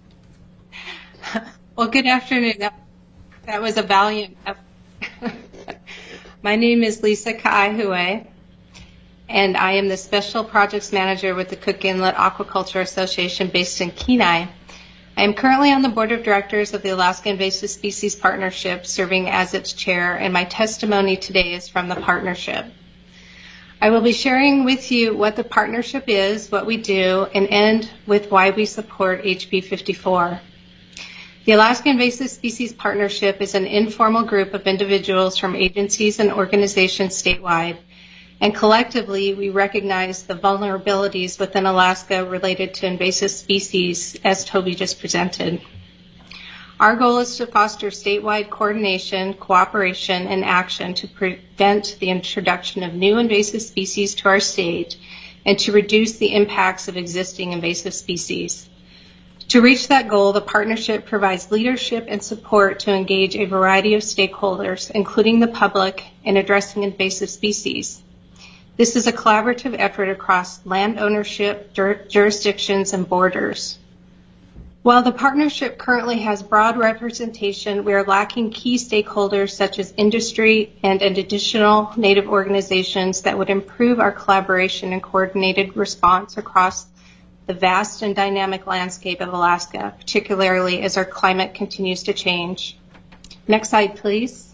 Well, good afternoon. That was a valiant effort. My name is Lisa Kaihue, and I am the Special Projects Manager with the Cook Inlet Aquaculture Association based in Kenai. I am currently on the Board of Directors of the Alaska Invasive Species Partnership, serving as its chair, and my testimony today is from the partnership. I will be sharing with you what the partnership is, what we do, and end with why we support HB 54. The Alaska Invasive Species Partnership is an informal group of individuals from agencies and organizations statewide, and collectively we recognize the vulnerabilities within Alaska related to invasive species, as Toby just presented. Our goal is to foster statewide coordination, cooperation, and action to prevent the introduction of new invasive species to our state and to reduce the impacts of existing invasive species. To reach that goal, the partnership provides leadership and support to engage a variety of stakeholders, including the public, in addressing invasive species. This is a collaborative effort across land ownership, jurisdictions, and borders. While the partnership currently has broad representation, we are lacking key stakeholders such as industry and additional Native organizations that would improve our collaboration and coordinated response across the vast and dynamic landscape of Alaska, particularly as our climate continues to change. Next slide, please.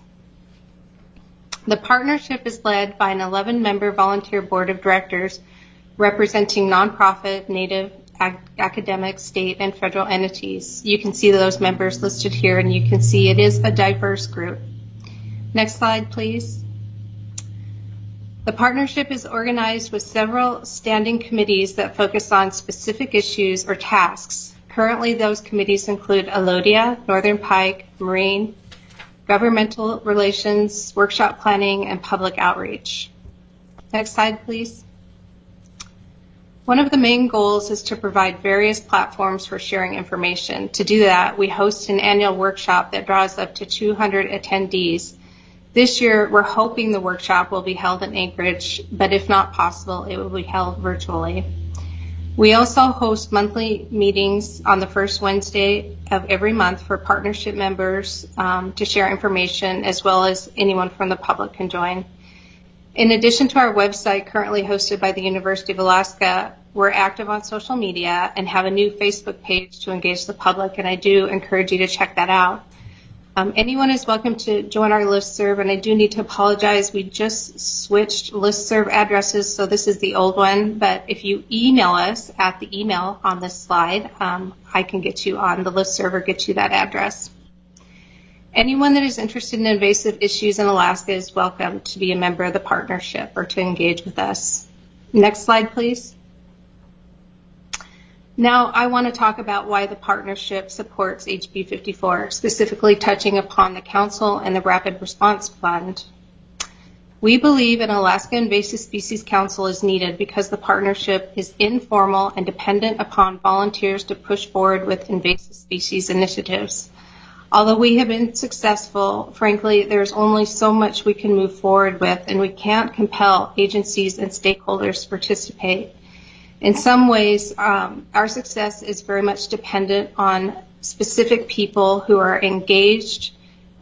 The partnership is led by an 11-member volunteer board of directors representing nonprofit, Native, academic, state, and federal entities. You can see those members listed here, and you can see it is a diverse group. Next slide, please. The partnership is organized with several standing committees that focus on specific issues or tasks. Currently, those committees include Alodia, Northern Pike, Marine, Governmental Relations, Workshop Planning, and Public Outreach. Next slide, please. One of the main goals is to provide various platforms for sharing information. To do that, we host an annual workshop that draws up to 200 attendees. This year, we're hoping the workshop will be held in Anchorage, but if not possible, it will be held virtually. We also host monthly meetings on the first Wednesday of every month for partnership members to share information, as well as anyone from the public can join. In addition to our website currently hosted by the University of Alaska, we're active on social media and have a new Facebook page to engage the public, and I do encourage you to check that out. Anyone is welcome to join our listserv, and I do need to apologize. We just switched listserv addresses, so this is the old one, but if you email us at the email on this slide, I can get you on the listserv or get you that address. Anyone that is interested in invasive issues in Alaska is welcome to be a member of the partnership or to engage with us. Next slide, please. Now, I want to talk about why the partnership supports HB 54, specifically touching upon the Council and the Rapid Response Fund. We believe an Alaska Invasive Species Council is needed because the partnership is informal and dependent upon volunteers to push forward with invasive species initiatives. Although we have been successful, frankly, there's only so much we can move forward with, and we can't compel agencies and stakeholders to participate. In some ways, our success is very much dependent on specific people who are engaged,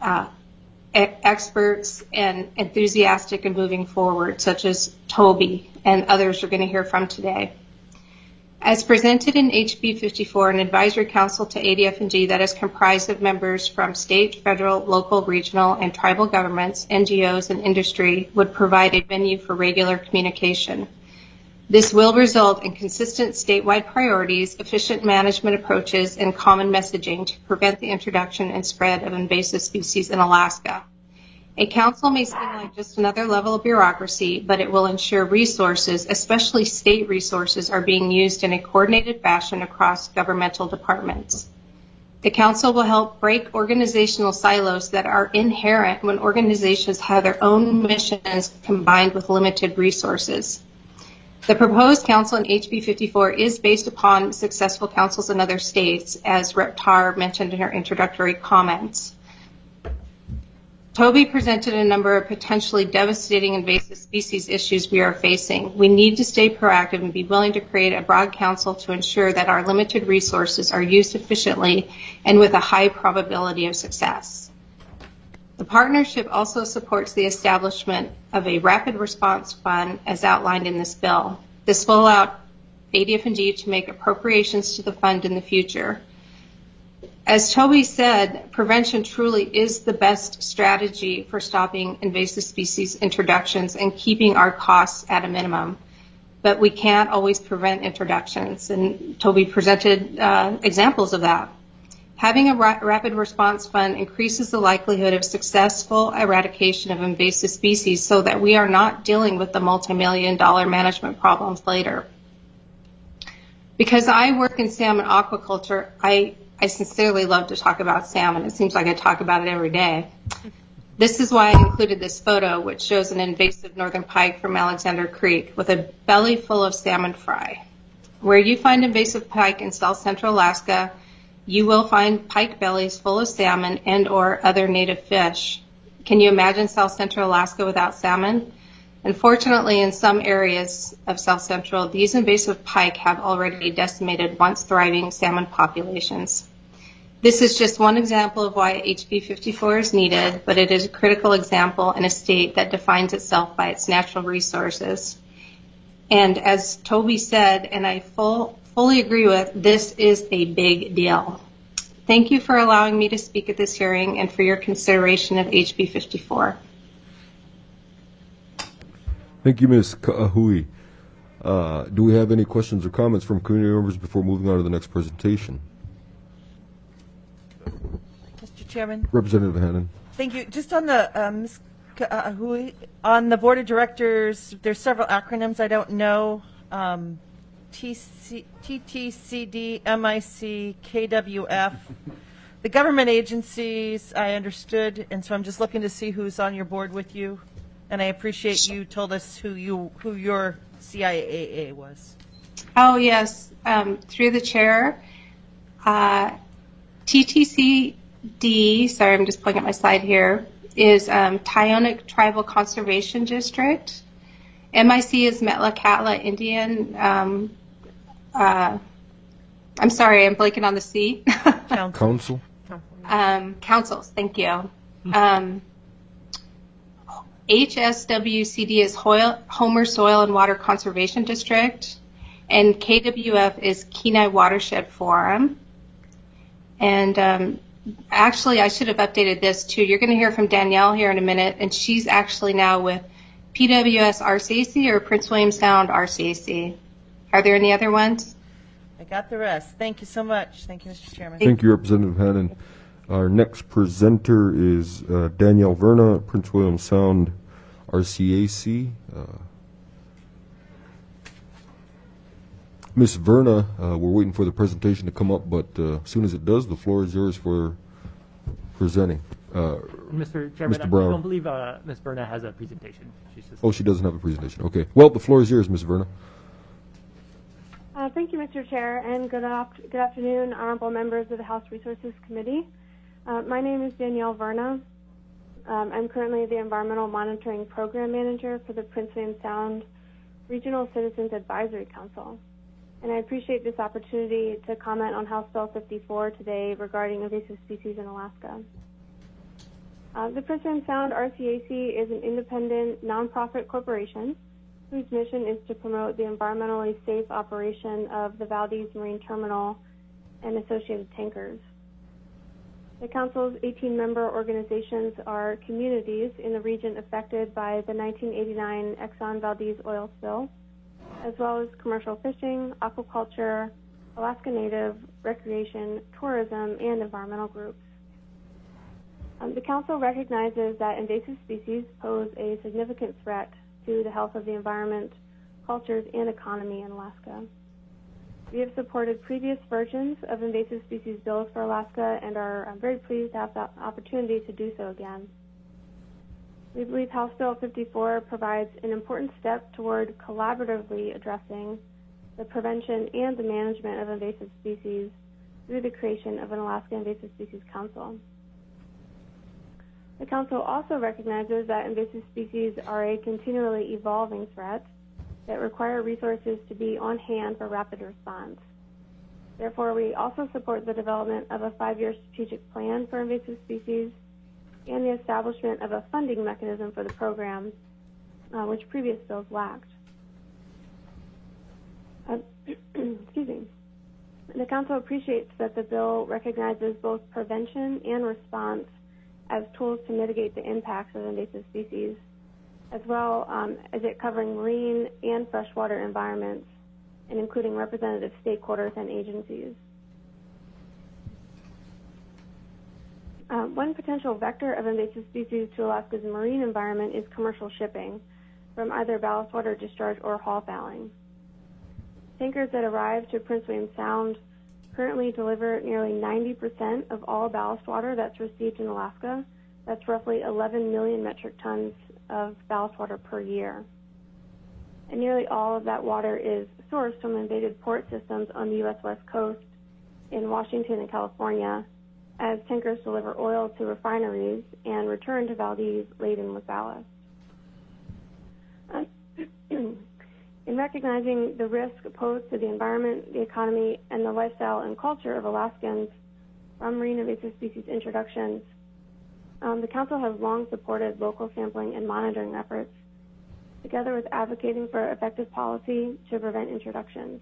experts, and enthusiastic in moving forward, such as Toby and others you're going to hear from today. As presented in HB 54, an advisory council to ADF&G that is comprised of members from state, federal, local, regional, and tribal governments, NGOs, and industry would provide a venue for regular communication. This will result in consistent statewide priorities, efficient management approaches, and common messaging to prevent the introduction and spread of invasive species in Alaska. A council may seem like just another level of bureaucracy, but it will ensure resources, especially state resources, are being used in a coordinated fashion across governmental departments. The council will help break organizational silos that are inherent when organizations have their own missions combined with limited resources. The proposed council in HB 54 is based upon successful councils in other states, as Rep. Tarr mentioned in her introductory comments. Toby presented a number of potentially devastating invasive species issues we are facing. We need to stay proactive and be willing to create a broad council to ensure that our limited resources are used efficiently and with a high probability of success. The partnership also supports the establishment of a rapid response fund as outlined in this bill. This will allow ADF&G to make appropriations to the fund in the future. As Toby said, prevention truly is the best strategy for stopping invasive species introductions and keeping our costs at a minimum. But we can't always prevent introductions, and Toby presented examples of that. Having a rapid response fund increases the likelihood of successful eradication of invasive species so that we are not dealing with the multi-million-dollar management problems later. Because I work in salmon aquaculture, I I sincerely love to talk about salmon. It seems like I talk about it every day. This is why I included this photo, which shows an invasive northern pike from Alexander Creek with a belly full of salmon fry. Where you find invasive pike in South Central Alaska, you will find pike bellies full of salmon and or other native fish. Can you imagine South Central Alaska without salmon? Unfortunately, in some areas of South Central, these invasive pike have already decimated once thriving salmon populations. This is just one example of why HB 54 is needed, but it is a critical example in a state that defines itself by its natural resources. And as Toby said, and I fully agree with, this is a big deal. Thank you for allowing me to speak at this hearing and for your consideration of HB 54. Thank you, Ms. Ka'ahui. Do we have any questions or comments from community members before moving on to the next presentation? Mr. Chairman. Representative Hannan. Thank you. Just on the Ms. Ka'ahui, on the board of directors, there's several acronyms I don't know. TTCD, MIC, KWF. The government agencies I understood, and so I'm just looking to see who's on your board with you. And I appreciate you told us who your CIAA was. Oh, yes. Through the chair, TTCD, sorry, I'm just pulling up my slide here, is Tyonek Tribal Conservation District. MIC is Metlakatla Indian. I'm sorry, I'm blanking on the C. Council. Councils, thank you. HSWCD is Homer Soil and Water Conservation District, and KWF is Kenai Watershed Forum. And actually, I should have updated this too. You're going to hear from Danielle here in a minute, and she's actually now with PWS RCAC or Prince William Sound RCAC. Are there any other ones? I got the rest. Thank you so much. Thank you, Mr. Chairman. Thank you, Representative Hannan. Our next presenter is Danielle Verna, Prince William Sound RCAC. Ms. Verna, we're waiting for the presentation to come up, but as soon as it does, the floor is yours for presenting. Mr. Chairman, Mr. Brower. I don't believe Ms. Verna has a presentation. She's just Oh, she doesn't have a presentation. Okay. Well, the floor is yours, Ms. Verna. Thank you, Mr. Chair, and good afternoon, honorable members of the House Resources Committee. My name is Danielle Verna. I'm currently the Environmental Monitoring Program Manager for the Prince William Sound Regional Citizens Advisory Council. And I appreciate this opportunity to comment on House Bill 54 today regarding invasive species in Alaska. The Prince William Sound RCAC is an independent, nonprofit corporation whose mission is to promote the environmentally safe operation of the Valdez Marine Terminal and associated tankers. The Council's 18-member organizations are communities in the region affected by the 1989 Exxon Valdez oil spill, as well as commercial fishing, aquaculture, Alaska Native, recreation, tourism, and environmental groups. The Council recognizes that invasive species pose a significant threat to the health of the environment, cultures, and economy in Alaska. We have supported previous versions of invasive species bills for Alaska and are very pleased to have the opportunity to do so again. We believe House Bill 54 provides an important step toward collaboratively addressing the prevention and the management of invasive species through the creation of an Alaska Invasive Species Council. The Council also recognizes that invasive species are a continually evolving threat that require resources to be on hand for rapid response. Therefore, we also support the development of a 5-year strategic plan for invasive species and the establishment of a funding mechanism for the program, which previous bills lacked. Excuse me. The Council appreciates that the bill recognizes both prevention and response as tools to mitigate the impacts of invasive species, as well as it covering marine and freshwater environments, and including representative stakeholders and agencies. One potential vector of invasive species to Alaska's marine environment is commercial shipping from either ballast water discharge or haul fouling. Tankers that arrive to Prince William Sound currently deliver nearly 90% of all ballast water that's received in Alaska. That's roughly 11 million metric tons of ballast water per year. And nearly all of that water is sourced from invaded port systems on the U.S. West Coast in Washington and California, as tankers deliver oil to refineries and return to Valdez laden with ballast. In recognizing the risk posed to the environment, the economy, and the lifestyle and culture of Alaskans from marine invasive species introductions, the Council has long supported local sampling and monitoring efforts, together with advocating for effective policy to prevent introductions.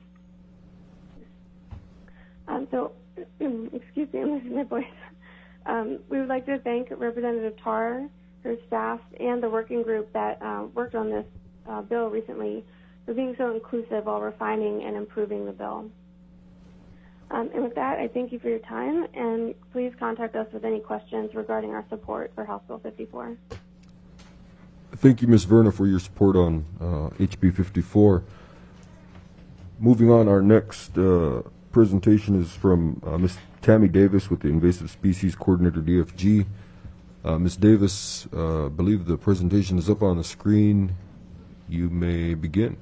Excuse me, I'm losing my voice. We would like to thank Representative Tarr, her staff, and the working group that worked on this bill recently for being so inclusive while refining and improving the bill. And with that, I thank you for your time, and please contact us with any questions regarding our support for House Bill 54. Thank you, Ms. Verna, for your support on HB 54. Moving on, our next presentation is from Ms. Tammy Davis with the Invasive Species Coordinator, DFG. Ms. Davis, I believe the presentation is up on the screen. You may begin.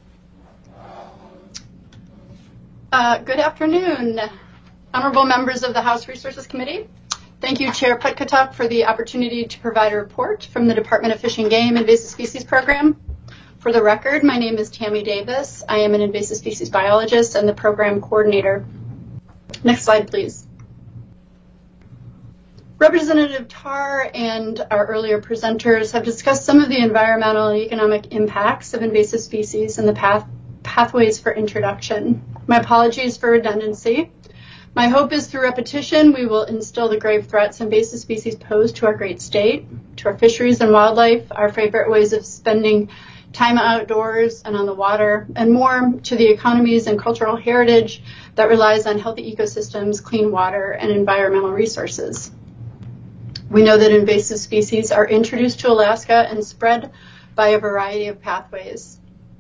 Good afternoon, honorable members of the House Resources Committee. Thank you, Chair Putkatuk, for the opportunity to provide a report from the Department of Fish and Game Invasive Species Program. For the record, my name is Tammy Davis. I am an invasive species biologist and the program coordinator. Next slide, please. Representative Tarr and our earlier presenters have discussed some of the environmental and economic impacts of invasive species and the pathways for introduction. My apologies for redundancy. My hope is through repetition, we will instill the grave threats invasive species pose to our great state, to our fisheries and wildlife, our favorite ways of spending time outdoors and on the water, and more to the economies and cultural heritage that relies on healthy ecosystems, clean water, and environmental resources. We know that invasive species are introduced to Alaska and spread by a variety of pathways.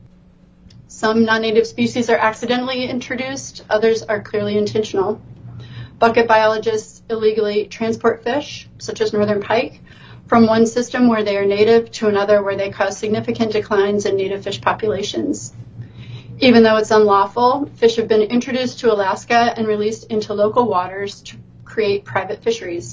Some non-native species are accidentally introduced, others are clearly intentional. Bucket biologists illegally transport fish, such as northern pike, from one system where they are native to another where they cause significant declines in native fish populations. Even though it's unlawful, fish have been introduced to Alaska and released into local waters to create private fisheries.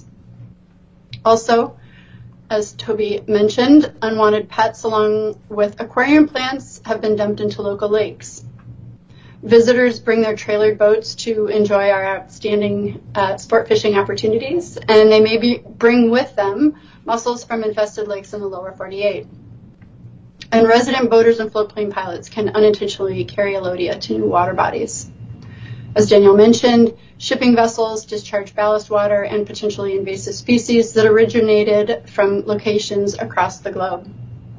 Also, as Toby mentioned, unwanted pets along with aquarium plants have been dumped into local lakes. Visitors bring their trailered boats to enjoy our outstanding sport fishing opportunities, and they may bring with them mussels from infested lakes in the lower 48. And resident boaters and floatplane pilots can unintentionally carry Alodia to new water bodies. As Danielle mentioned, shipping vessels discharge ballast water and potentially invasive species that originated from locations across the globe.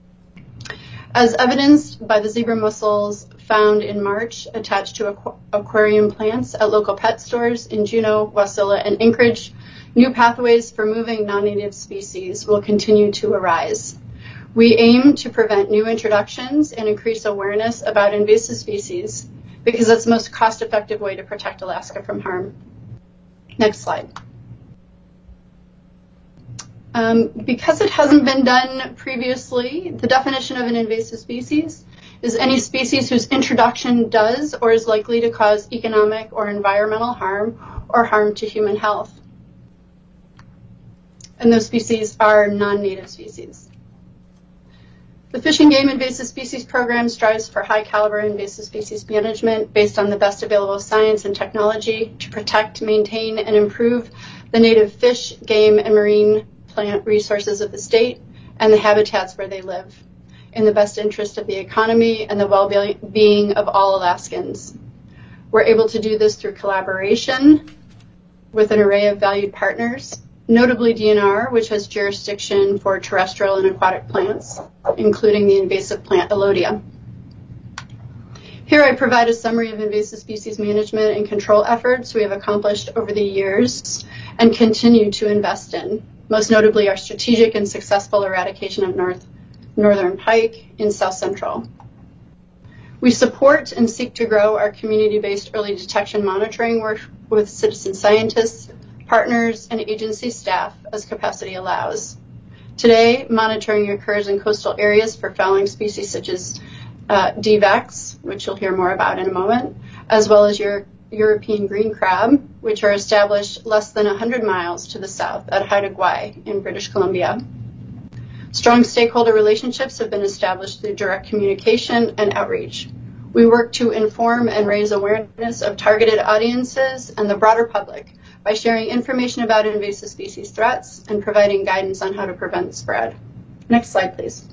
As evidenced by the zebra mussels found in March attached to aquarium plants at local pet stores in Juneau, Wasilla, and Anchorage, new pathways for moving non-native species will continue to arise. We aim to prevent new introductions and increase awareness about invasive species because that's the most cost-effective way to protect Alaska from harm. Next slide. Because it hasn't been done previously, the definition of an invasive species is any species whose introduction does or is likely to cause economic or environmental harm or harm to human health. And those species are non-native species. The Fish and Game Invasive Species Program strives for high-caliber invasive species management based on the best available science and technology to protect, maintain, and improve the native fish, game, and marine plant resources of the state and the habitats where they live, in the best interest of the economy and the well-being of all Alaskans. We're able to do this through collaboration with an array of valued partners, notably DNR, which has jurisdiction for terrestrial and aquatic plants, including the invasive plant Alodia. Here I provide a summary of invasive species management and control efforts we have accomplished over the years and continue to invest in, most notably our strategic and successful eradication of northern pike in South Central. We support and seek to grow our community-based early detection monitoring work with citizen scientists, partners, and agency staff as capacity allows. Today, monitoring occurs in coastal areas for fouling species such as DVEX, which you'll hear more about in a moment, as well as European green crab, which are established less than 100 miles to the south at Haida Gwaii in British Columbia. Strong stakeholder relationships have been established through direct communication and outreach. We work to inform and raise awareness of targeted audiences and the broader public by sharing information about invasive species threats and providing guidance on how to prevent spread. Next slide, please.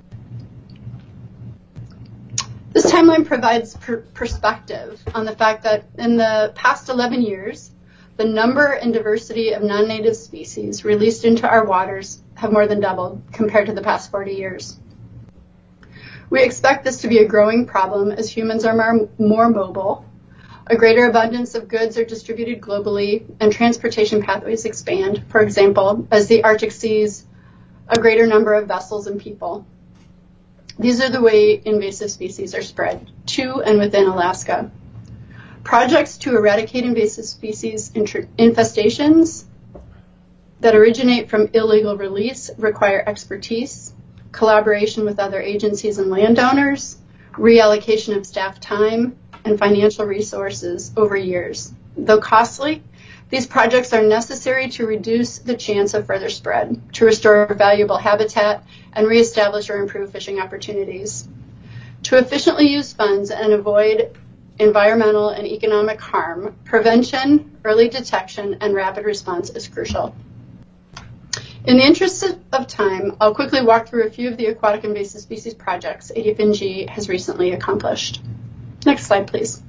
This timeline provides perspective on the fact that in the past 11 years, the number and diversity of non-native species released into our waters have more than doubled compared to the past 40 years. We expect this to be a growing problem as humans are more mobile, a greater abundance of goods are distributed globally, and transportation pathways expand, for example, as the Arctic sees a greater number of vessels and people. These are the way invasive species are spread to and within Alaska. Projects to eradicate invasive species infestations that originate from illegal release require expertise, collaboration with other agencies and landowners, reallocation of staff time, and financial resources over years. Though costly, these projects are necessary to reduce the chance of further spread, to restore valuable habitat, and reestablish or improve fishing opportunities. To efficiently use funds and avoid environmental and economic harm, prevention, early detection, and rapid response is crucial. In the interest of time, I'll quickly walk through a few of the aquatic invasive species projects ADFNG has recently accomplished. Next slide, please.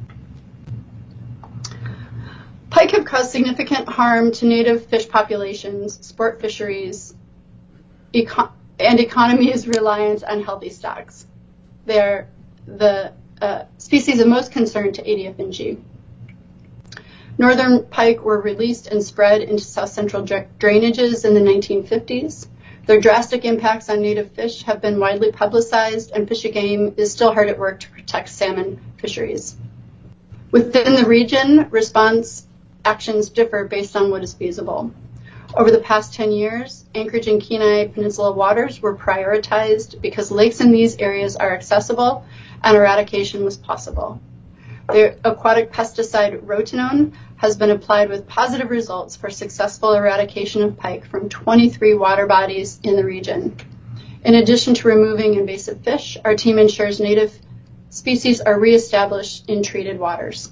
Pike have caused significant harm to native fish populations, sport fisheries, and economies reliant on healthy stocks. They are the species of most concern to ADFNG. Northern pike were released and spread into south central drainages in the 1950s. Their drastic impacts on native fish have been widely publicized, and Fish and Game is still hard at work to protect salmon fisheries. Within the region, response actions differ based on what is feasible. Over the past 10 years, Anchorage and Kenai Peninsula waters were prioritized because lakes in these areas are accessible and eradication was possible. The aquatic pesticide rotenone has been applied with positive results for successful eradication of pike from 23 water bodies in the region. In addition to removing invasive fish, our team ensures native species are reestablished in treated waters.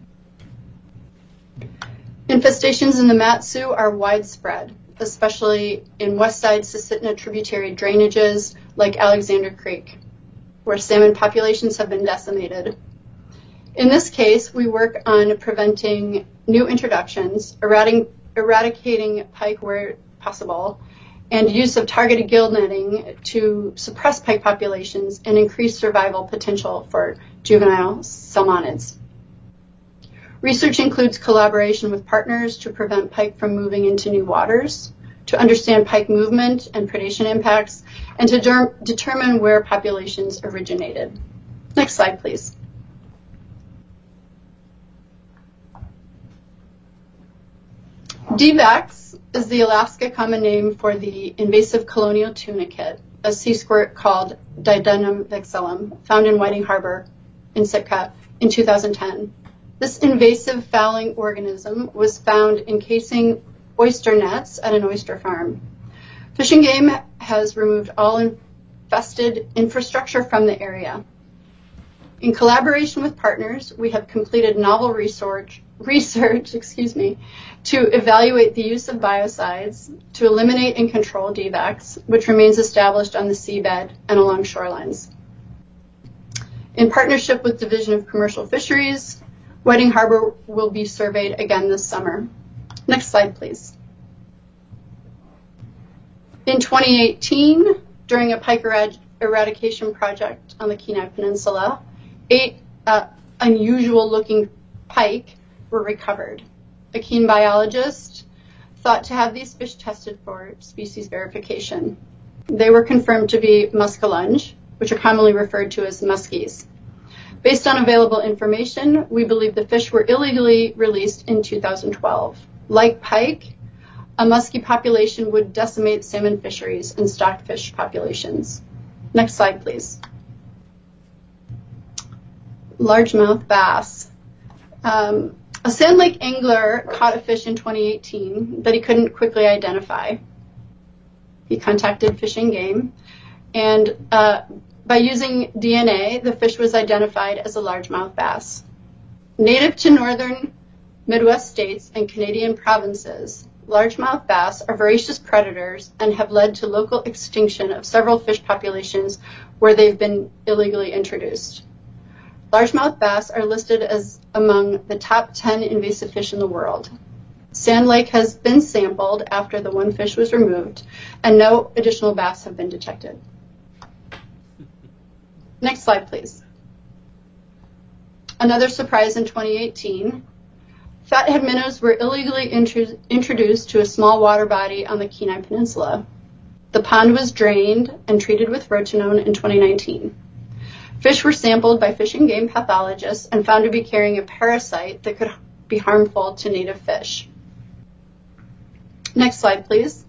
Infestations in the Mat-Su are widespread, especially in west side Susitna tributary drainages like Alexander Creek, where salmon populations have been decimated. In this case, we work on preventing new introductions, eradicating pike where possible, and use of targeted gill netting to suppress pike populations and increase survival potential for juvenile salmonids. Research includes collaboration with partners to prevent pike from moving into new waters, to understand pike movement and predation impacts, and to determine where populations originated. Next slide, please. DVEX is the Alaska common name for the invasive colonial tunicate, a sea squirt called Didynum vexillum, found in Whiting Harbor in Sitka in 2010. This invasive fouling organism was found encasing oyster nets at an oyster farm. Fish and Game has removed all infested infrastructure from the area. In collaboration with partners, we have completed novel research to evaluate the use of biocides to eliminate and control DVEX, which remains established on the seabed and along shorelines. In partnership with Division of Commercial Fisheries, Whiting Harbor will be surveyed again this summer. Next slide, please. In 2018, during a pike eradication project on the Kenai Peninsula, 8 unusual-looking pike were recovered. A keen biologist thought to have these fish tested for species verification. They were confirmed to be muskellunge, which are commonly referred to as muskies. Based on available information, we believe the fish were illegally released in 2012. Like pike, a muskie population would decimate salmon fisheries and stockfish populations. Next slide, please. Largemouth bass. A Sand Lake angler caught a fish in 2018 that he couldn't quickly identify. He contacted Fish and Game, and by using DNA, the fish was identified as a largemouth bass. Native to northern Midwest states and Canadian provinces, largemouth bass are voracious predators and have led to local extinction of several fish populations where they've been illegally introduced. Largemouth bass are listed as among the top 10 invasive fish in the world. Sand Lake has been sampled after the one fish was removed, and no additional bass have been detected. Next slide, please. Another surprise in 2018, fathead minnows were illegally introduced to a small water body on the Kenai Peninsula. The pond was drained and treated with rotenone in 2019. Fish were sampled by Fish and Game pathologists and found to be carrying a parasite that could be harmful to native fish. Next slide, please.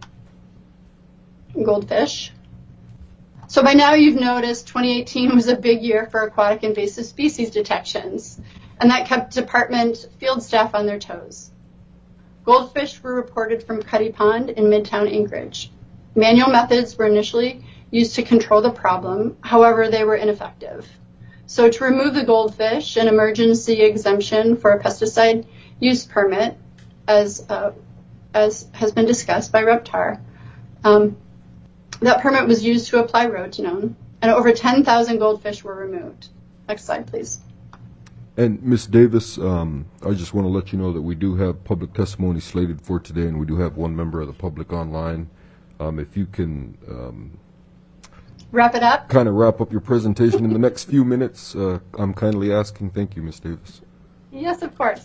Goldfish. So by now you've noticed 2018 was a big year for aquatic invasive species detections, and that kept department field staff on their toes. Goldfish were reported from Cuddy Pond in Midtown Anchorage. Manual methods were initially used to control the problem, however, they were ineffective. So to remove the goldfish, an emergency exemption for a pesticide use permit, as has been discussed by Reptar, that permit was used to apply rotenone, and over 10,000 goldfish were removed. Next slide, please. And Ms. Davis, I just want to let you know that we do have public testimony slated for today, and we do have one member of the public online. If you can wrap it up. Kind of wrap up your presentation in the next few minutes, I'm kindly asking. Thank you, Ms. Davis. Yes, of course.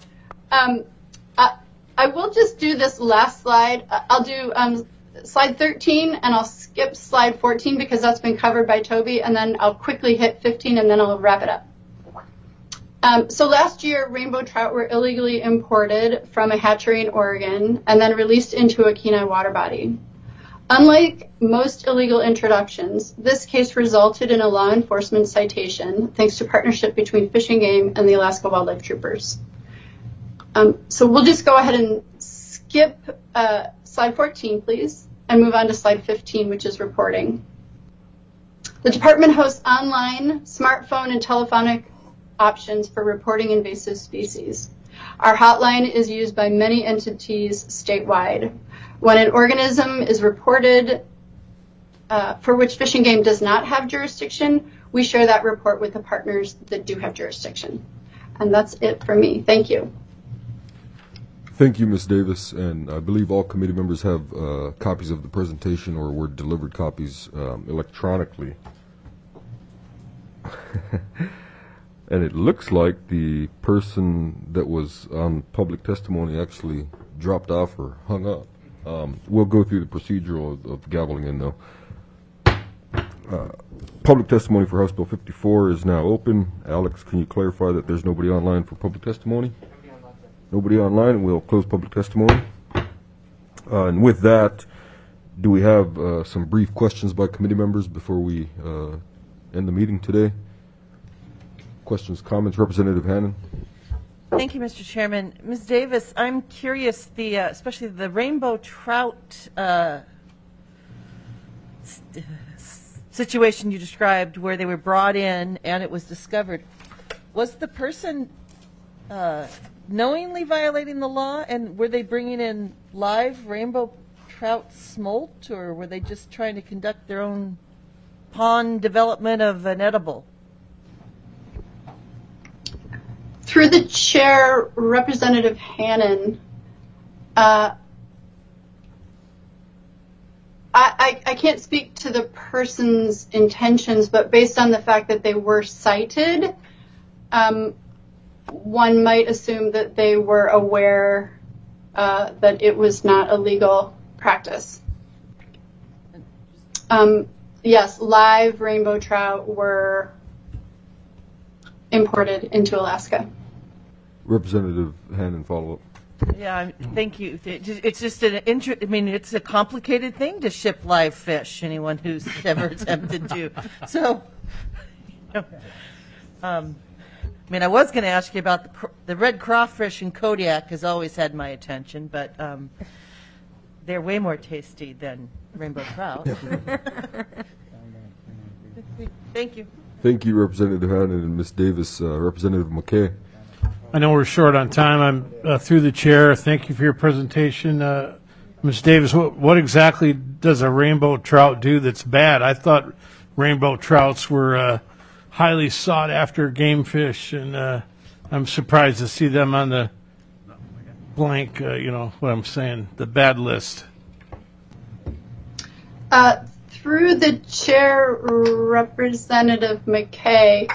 I will just do this last slide. I'll do slide 13, and I'll skip slide 14 because that's been covered by Toby, and then I'll quickly hit 15, and then I'll wrap it up. So last year, rainbow trout were illegally imported from a hatchery in Oregon and then released into a Kenai water body. Unlike most illegal introductions, this case resulted in a law enforcement citation thanks to partnership between Fish and Game and the Alaska Wildlife Troopers. So we'll just go ahead and skip slide 14, please, and move on to slide 15, which is reporting. The department hosts online, smartphone, and telephonic options for reporting invasive species. Our hotline is used by many entities statewide. When an organism is reported for which Fish and Game does not have jurisdiction, we share that report with the partners that do have jurisdiction. And that's it for me. Thank you. Thank you, Ms. Davis. And I believe all committee members have copies of the presentation or were delivered copies electronically. And it looks like the person that was on public testimony actually dropped off or hung up. We'll go through the procedural of gaveling in, though. Public testimony for House Bill 54 is now open. Alex, can you clarify that there's nobody online for public testimony? Nobody online, and we'll close public testimony. And with that, do we have some brief questions by committee members before we end the meeting today? Questions, comments? Representative Hannon. Thank you, Mr. Chairman. Ms. Davis, I'm curious, especially the rainbow trout situation you described where they were brought in and it was discovered. Was the person knowingly violating the law, and were they bringing in live rainbow trout smolt, or were they just trying to conduct their own pond development of an edible? Through the chair, Representative Hannon, I can't speak to the person's intentions, but based on the fact that they were cited, one might assume that they were aware that it was not a legal practice. Yes, live rainbow trout were imported into Alaska. Representative Hannon, follow-up. Yeah, thank you. It's just it's a complicated thing to ship live fish, anyone who's ever attempted to. So, I was going to ask you about the red crawfish in Kodiak has always had my attention, but they're way more tasty than rainbow trout. Thank you. Thank you, Representative Hannon and Ms. Davis. Representative McKay. I know we're short on time. I'm through the chair. Thank you for your presentation. Ms. Davis, what exactly does a rainbow trout do that's bad? I thought rainbow trouts were highly sought after game fish, and I'm surprised to see them on the blank, what I'm saying, the bad list. Through the chair, Representative McKay,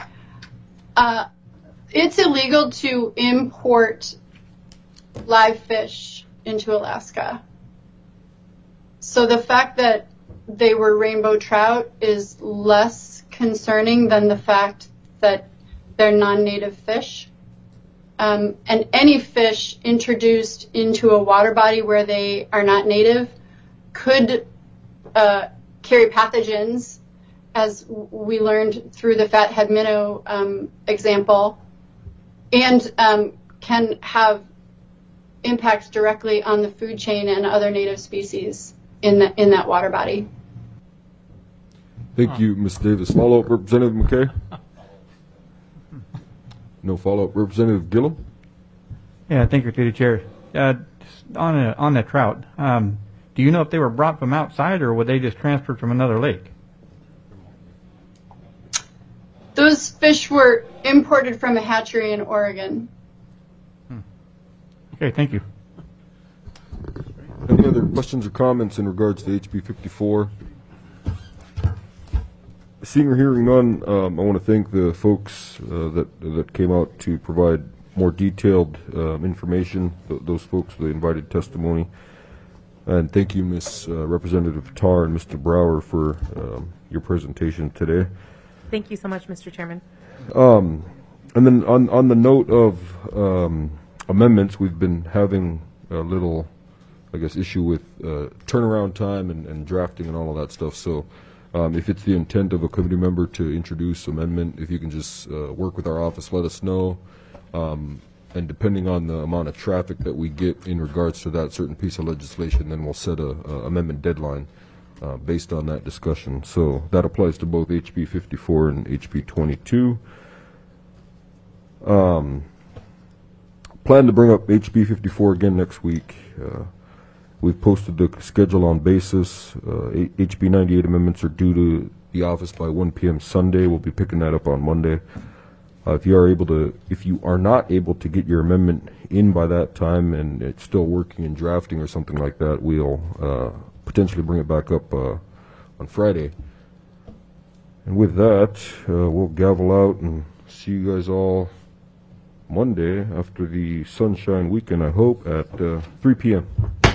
it's illegal to import live fish into Alaska. So the fact that they were rainbow trout is less concerning than the fact that they're non-native fish. And any fish introduced into a water body where they are not native could carry pathogens, as we learned through the fathead minnow example, and can have impacts directly on the food chain and other native species in that water body. Thank you, Ms. Davis. Follow-up, Representative McKay? No follow-up. Representative Gillum? Yeah, thank you, through the chair. On the trout, do you know if they were brought from outside or were they just transferred from another lake? Those fish were imported from a hatchery in Oregon. Okay, thank you. Any other questions or comments in regards to HB 54? Seeing or hearing none, I want to thank the folks that came out to provide more detailed information, those folks, the invited testimony. And thank you, Ms. Representative Tarr and Mr. Brower, for your presentation today. Thank you so much, Mr. Chairman. And then on the note of amendments, we've been having a little, issue with turnaround time and drafting and all of that stuff. So if it's the intent of a committee member to introduce amendment, if you can just work with our office, let us know. And depending on the amount of traffic that we get in regards to that certain piece of legislation, then we'll set a amendment deadline based on that discussion. So that applies to both HB 54 and HB 22. Plan to bring up HB 54 again next week. We've posted the schedule on basis. HB 98 amendments are due to the office by 1 p.m. Sunday. We'll be picking that up on Monday. If you are not able to get your amendment in by that time and it's still working and drafting or something like that, we'll potentially bring it back up on Friday. And with that, we'll gavel out and see you guys all Monday after the sunshine weekend, I hope, at 3 p.m.